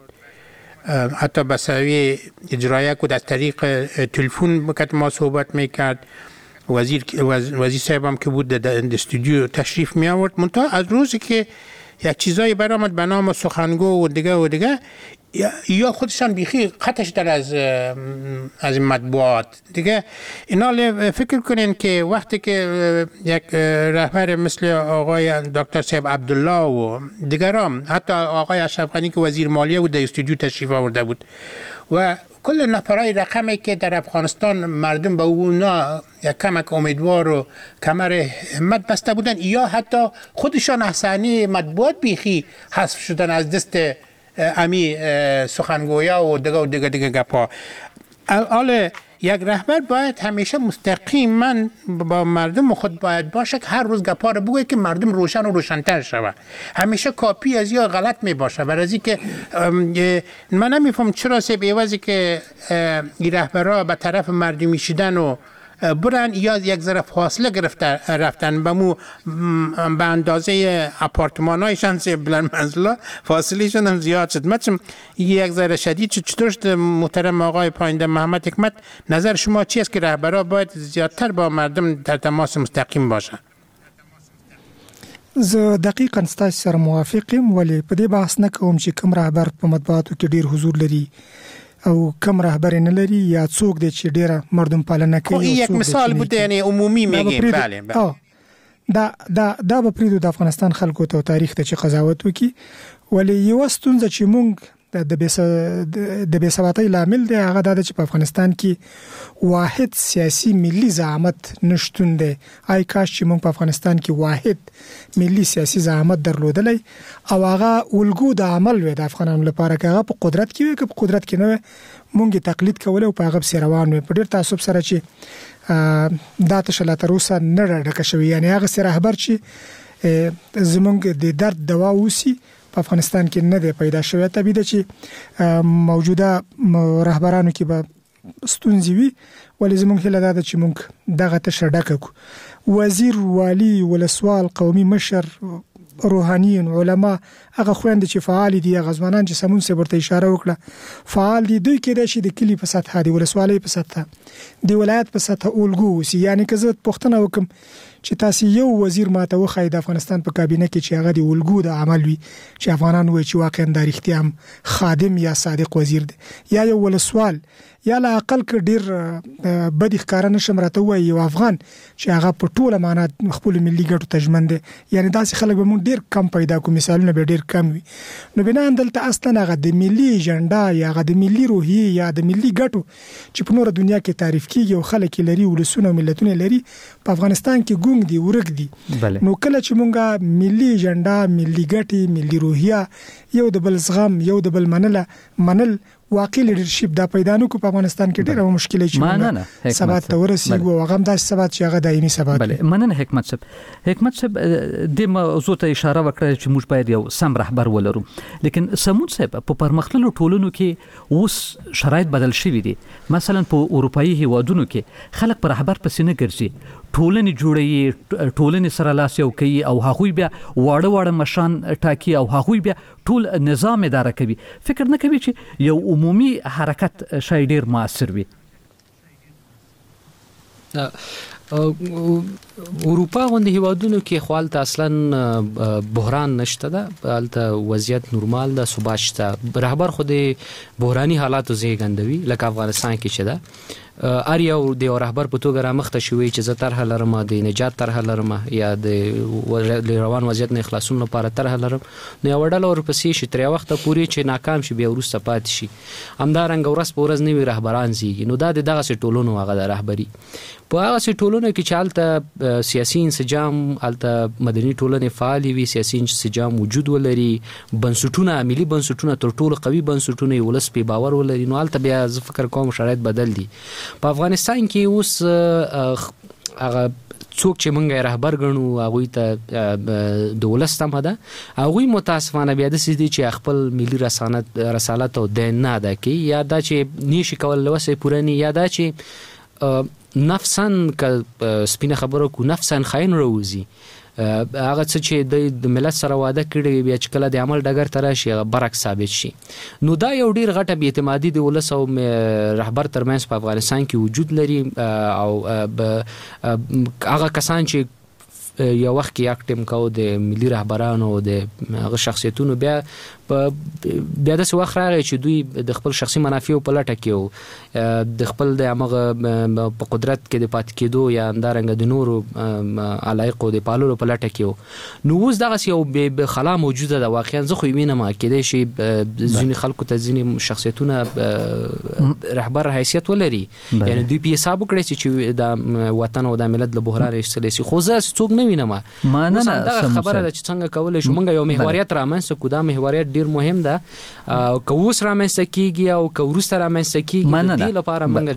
S5: حتی به سوی اجرایه کد از طریق تلفن که ما صحبت میکرد. وزیر وزیر صاحب هم که بود در استودیو تشریف می آورد. منتها از روزی که یک چیزایی برآمد به نام سخنگو و دیگه و دیگه یا خودشان بیخی قطعش در از از مطبوعات دیگه. اینا فکر کنین که وقتی که یک رهبر مثل آقای دکتر صاحب عبدالله و دیگران، حتی آقای اشرف غنی که وزیر مالیه بود در استودیو تشریف آورده بود و کل نفرای رقمی که در افغانستان مردم به اونا یک کمک امیدوار و کمر همت بسته بودن، یا حتی خودشان احسانی مطبوعات بیخی حذف شدن از دست امی سخنگویا و دیگه و دیگه دیگه گپا. حالا یک رهبر باید همیشه مستقیما با مردم خود باید باشه که هر روز گپا رو بگوید که مردم روشن و روشن‌تر شود. همیشه کاپی از یا غلط می باشه. برای از اینکه من نمیفهم چرا سه بیوازی که این رهبرها به طرف مردمی شدن و برن یا یک ذره فاصله گرفتن رفتن به مو به اندازه آپارتمان هایشان سه بلند منزله فاصله شون هم زیاد شد. مثلا یک ذره شدید شد. چطور محترم آقای پاینده محمد حکمت نظر شما چی است که رهبرها باید زیادتر با مردم در تماس مستقیم باشن؟
S6: زه دقیقاً ستاسو سره موافق یم، ولی په دې بحث نه کوم چې کوم رهبر په مطبوعاتو کې ډیر حضور لري او کم رهبر نه لري یا څوک دی چې ډیره مردم پالنه کوي.
S5: یک مثال بوده یعنی عمومی میگیم. بله
S6: بله دا دا دا به پریدو د افغانستان خلکو ته تاریخ ته چې قضاوت وکي، ولی یو ستونزه چې مونږ د د بیسواتۍ لامل دی هغه دا چې په افغانستان کې واحد سیاسي ملي زعامت نشټون دی. آی کاش چې مونږ په افغانستان کې واحد ملي سیاسي زعامت درلودلی او هغه الګو د عمل وي د افغانانو لپاره، که هغه په قدرت کې وي که په قدرت کې نه وي مونږ تقلید کول او په هغه سره روان وي. په ډیر تعصب سره چې دا تشلا تر اوسه نه ډکه شوی، یعنی هغه سره رهبر چې زمونږ د درد دوا وسی په افغانستان کې نه دی پیدا شوی. طبیعي ده چې موجوده رهبرانو کې به ستونزې وي، ولې زمونږ هیله ده چې مونږ دغه تشه ډکه کړو. وزیر، والی، ولسوال، قومي مشر، روحانیون، علما، هغه خويند چې فعال دي، هغه ځوانان چې سمون سه ورته اشاره وکړه فعال دي، دوی کې د شي د کلی په سطح دي، ولسوالۍ په سطح دی، ولایت په سطح اولګو سي. یعنی که زه پښتنه وکم چې تاسو یو وزیر ماته وخی د افغانستان په کابینه کې چې هغه دی اولګو د عمل وي چې افغانان وایي چې واقعا د اړتیام خادم یا صادق وزیر دی، یا یو ولسوال یا لا اقل ک ډیر بدی ښکارا نشم راته وایي یو افغان چې هغه په ټوله معنا خپل ملي ګټو تجمن دي. یعنی داسې خلک به مونږ ډیر کم پیدا کوو، مثالونه به ډیر کم وي. نو بنا دلته اصلا هغه د ملي ایجنډا یا هغه د ملي روحیه یا د ملي ګټو چې په نور دنیا کې تعریف کیږي او خلک لري ولسونه ملتونه لري، په افغانستان کې ګونګ دي ورګ دي. نو کله چې مونږه ملي ایجنډا، ملي ګټي، ملي روحیه یو د بل زغم، یو د بل منل منل واقعي لیدرشپ دا پیدا نو کو په افغانستان کې ډېره مشکله چې ثبات ته ورسیږي او هغه د ثبات چې هغه دایمي ثبات.
S4: بله مننه حکمت صاحب. حکمت صاحب د موضوع ته اشاره وکړه چې موږ باید یو سم رهبر ولرو، لیکن سمون صاحب په پرمختللو ټولنو کې اوس شرایط بدل شوي دي. مثلا په اروپאי هیوادونو کې خلک پر رهبر پسې نه ګرځي، ټولنې جوړي، ټولنې سره لاس یو کوي او هغوی بیا واړه واړه مشان ټاکي او هغوی بیا ټول نظام اداره کوي. فکر نه کوي چې یو عمومي حرکت شای ډیر موثر وي؟
S12: اروپا غوندي هیوادونو کې خپل اصلا بحران نشته ده، البته وضعیت نورمال ده، ثبات شته. رهبر خو د بحراني حالاتو زیږندوي لکه افغانستان کې چې ده. ار یو د رهبر په توګه رامخته شوی چې زه طرح لرم د نجات طرح لرم یا د روان وضعیت نه خلاصون لپاره طرح لرم، نو یو ډول ورپسې شي تر وخت پورې چې ناکام شي بیا ورسته پات شي. همدارنګ ورځ په ورځ نوي رهبران زیږي. نو دا دغه ټولونو هغه د رهبري په هغه ټولونو کې چې حالت سیاسي انسجام، حالت مدني ټولنې فعال وي، سیاسي انسجام وجود ولري، بنسټونه ملي بنسټونه تر ټولو قوي بنسټونه ولس په باور ولري، نو حالت بیا زه فکر کوم شرایط بدل دي. په افغانستان کې اوس هغه څوک چې مونږه رهبر ګڼو هغه ته د ولس تمه ده، هغه متاسفانه بیا د سړي چې خپل ملي رسانت رسالت او د نه ده کې یا دا چې نشي کول لوسه پورانی یا دا چې نفسن ک سپینه خبرو کو نفسن خاين روزي هغه څه چې د ملت سره واده کړی بیا چې کله د عمل ډګر تر شي برعکس ثابت شي. نو دا یو ډیر غټه بې اعتمادي د ولس او رهبر ترمنځ په افغانستان کې وجود لري او هغه کسان چې یو وخت کې اکټم کو د ملي رهبرانو او د هغه شخصیتونو بیا بیا د څو وخت راغی چې دوی د خپل شخصي منافع په لټه کې او د خپل د هغه په قدرت کې د پات کېدو یا اندارنګ د نورو علایقو د پالولو په لټه کې. نو اوس دغه یو به خلا موجوده ده. واقعا زه خو وینم کېدای شي ځینې خلکو ته ځینې شخصیتونه رهبر حیثیت ولري، یعنی دوی په حساب کړی چې د وطن او د ملت له بحران ایستل شي. خو زه څوک نه وینم
S4: مننه
S12: خبره ده چې څنګه کولای شو موږ یو محوریت رامنځته کو دا محوریت ډیر مهم ده او کووس رامنځته کیږي او کوورس رامنځته کیږي د دې لپاره موږ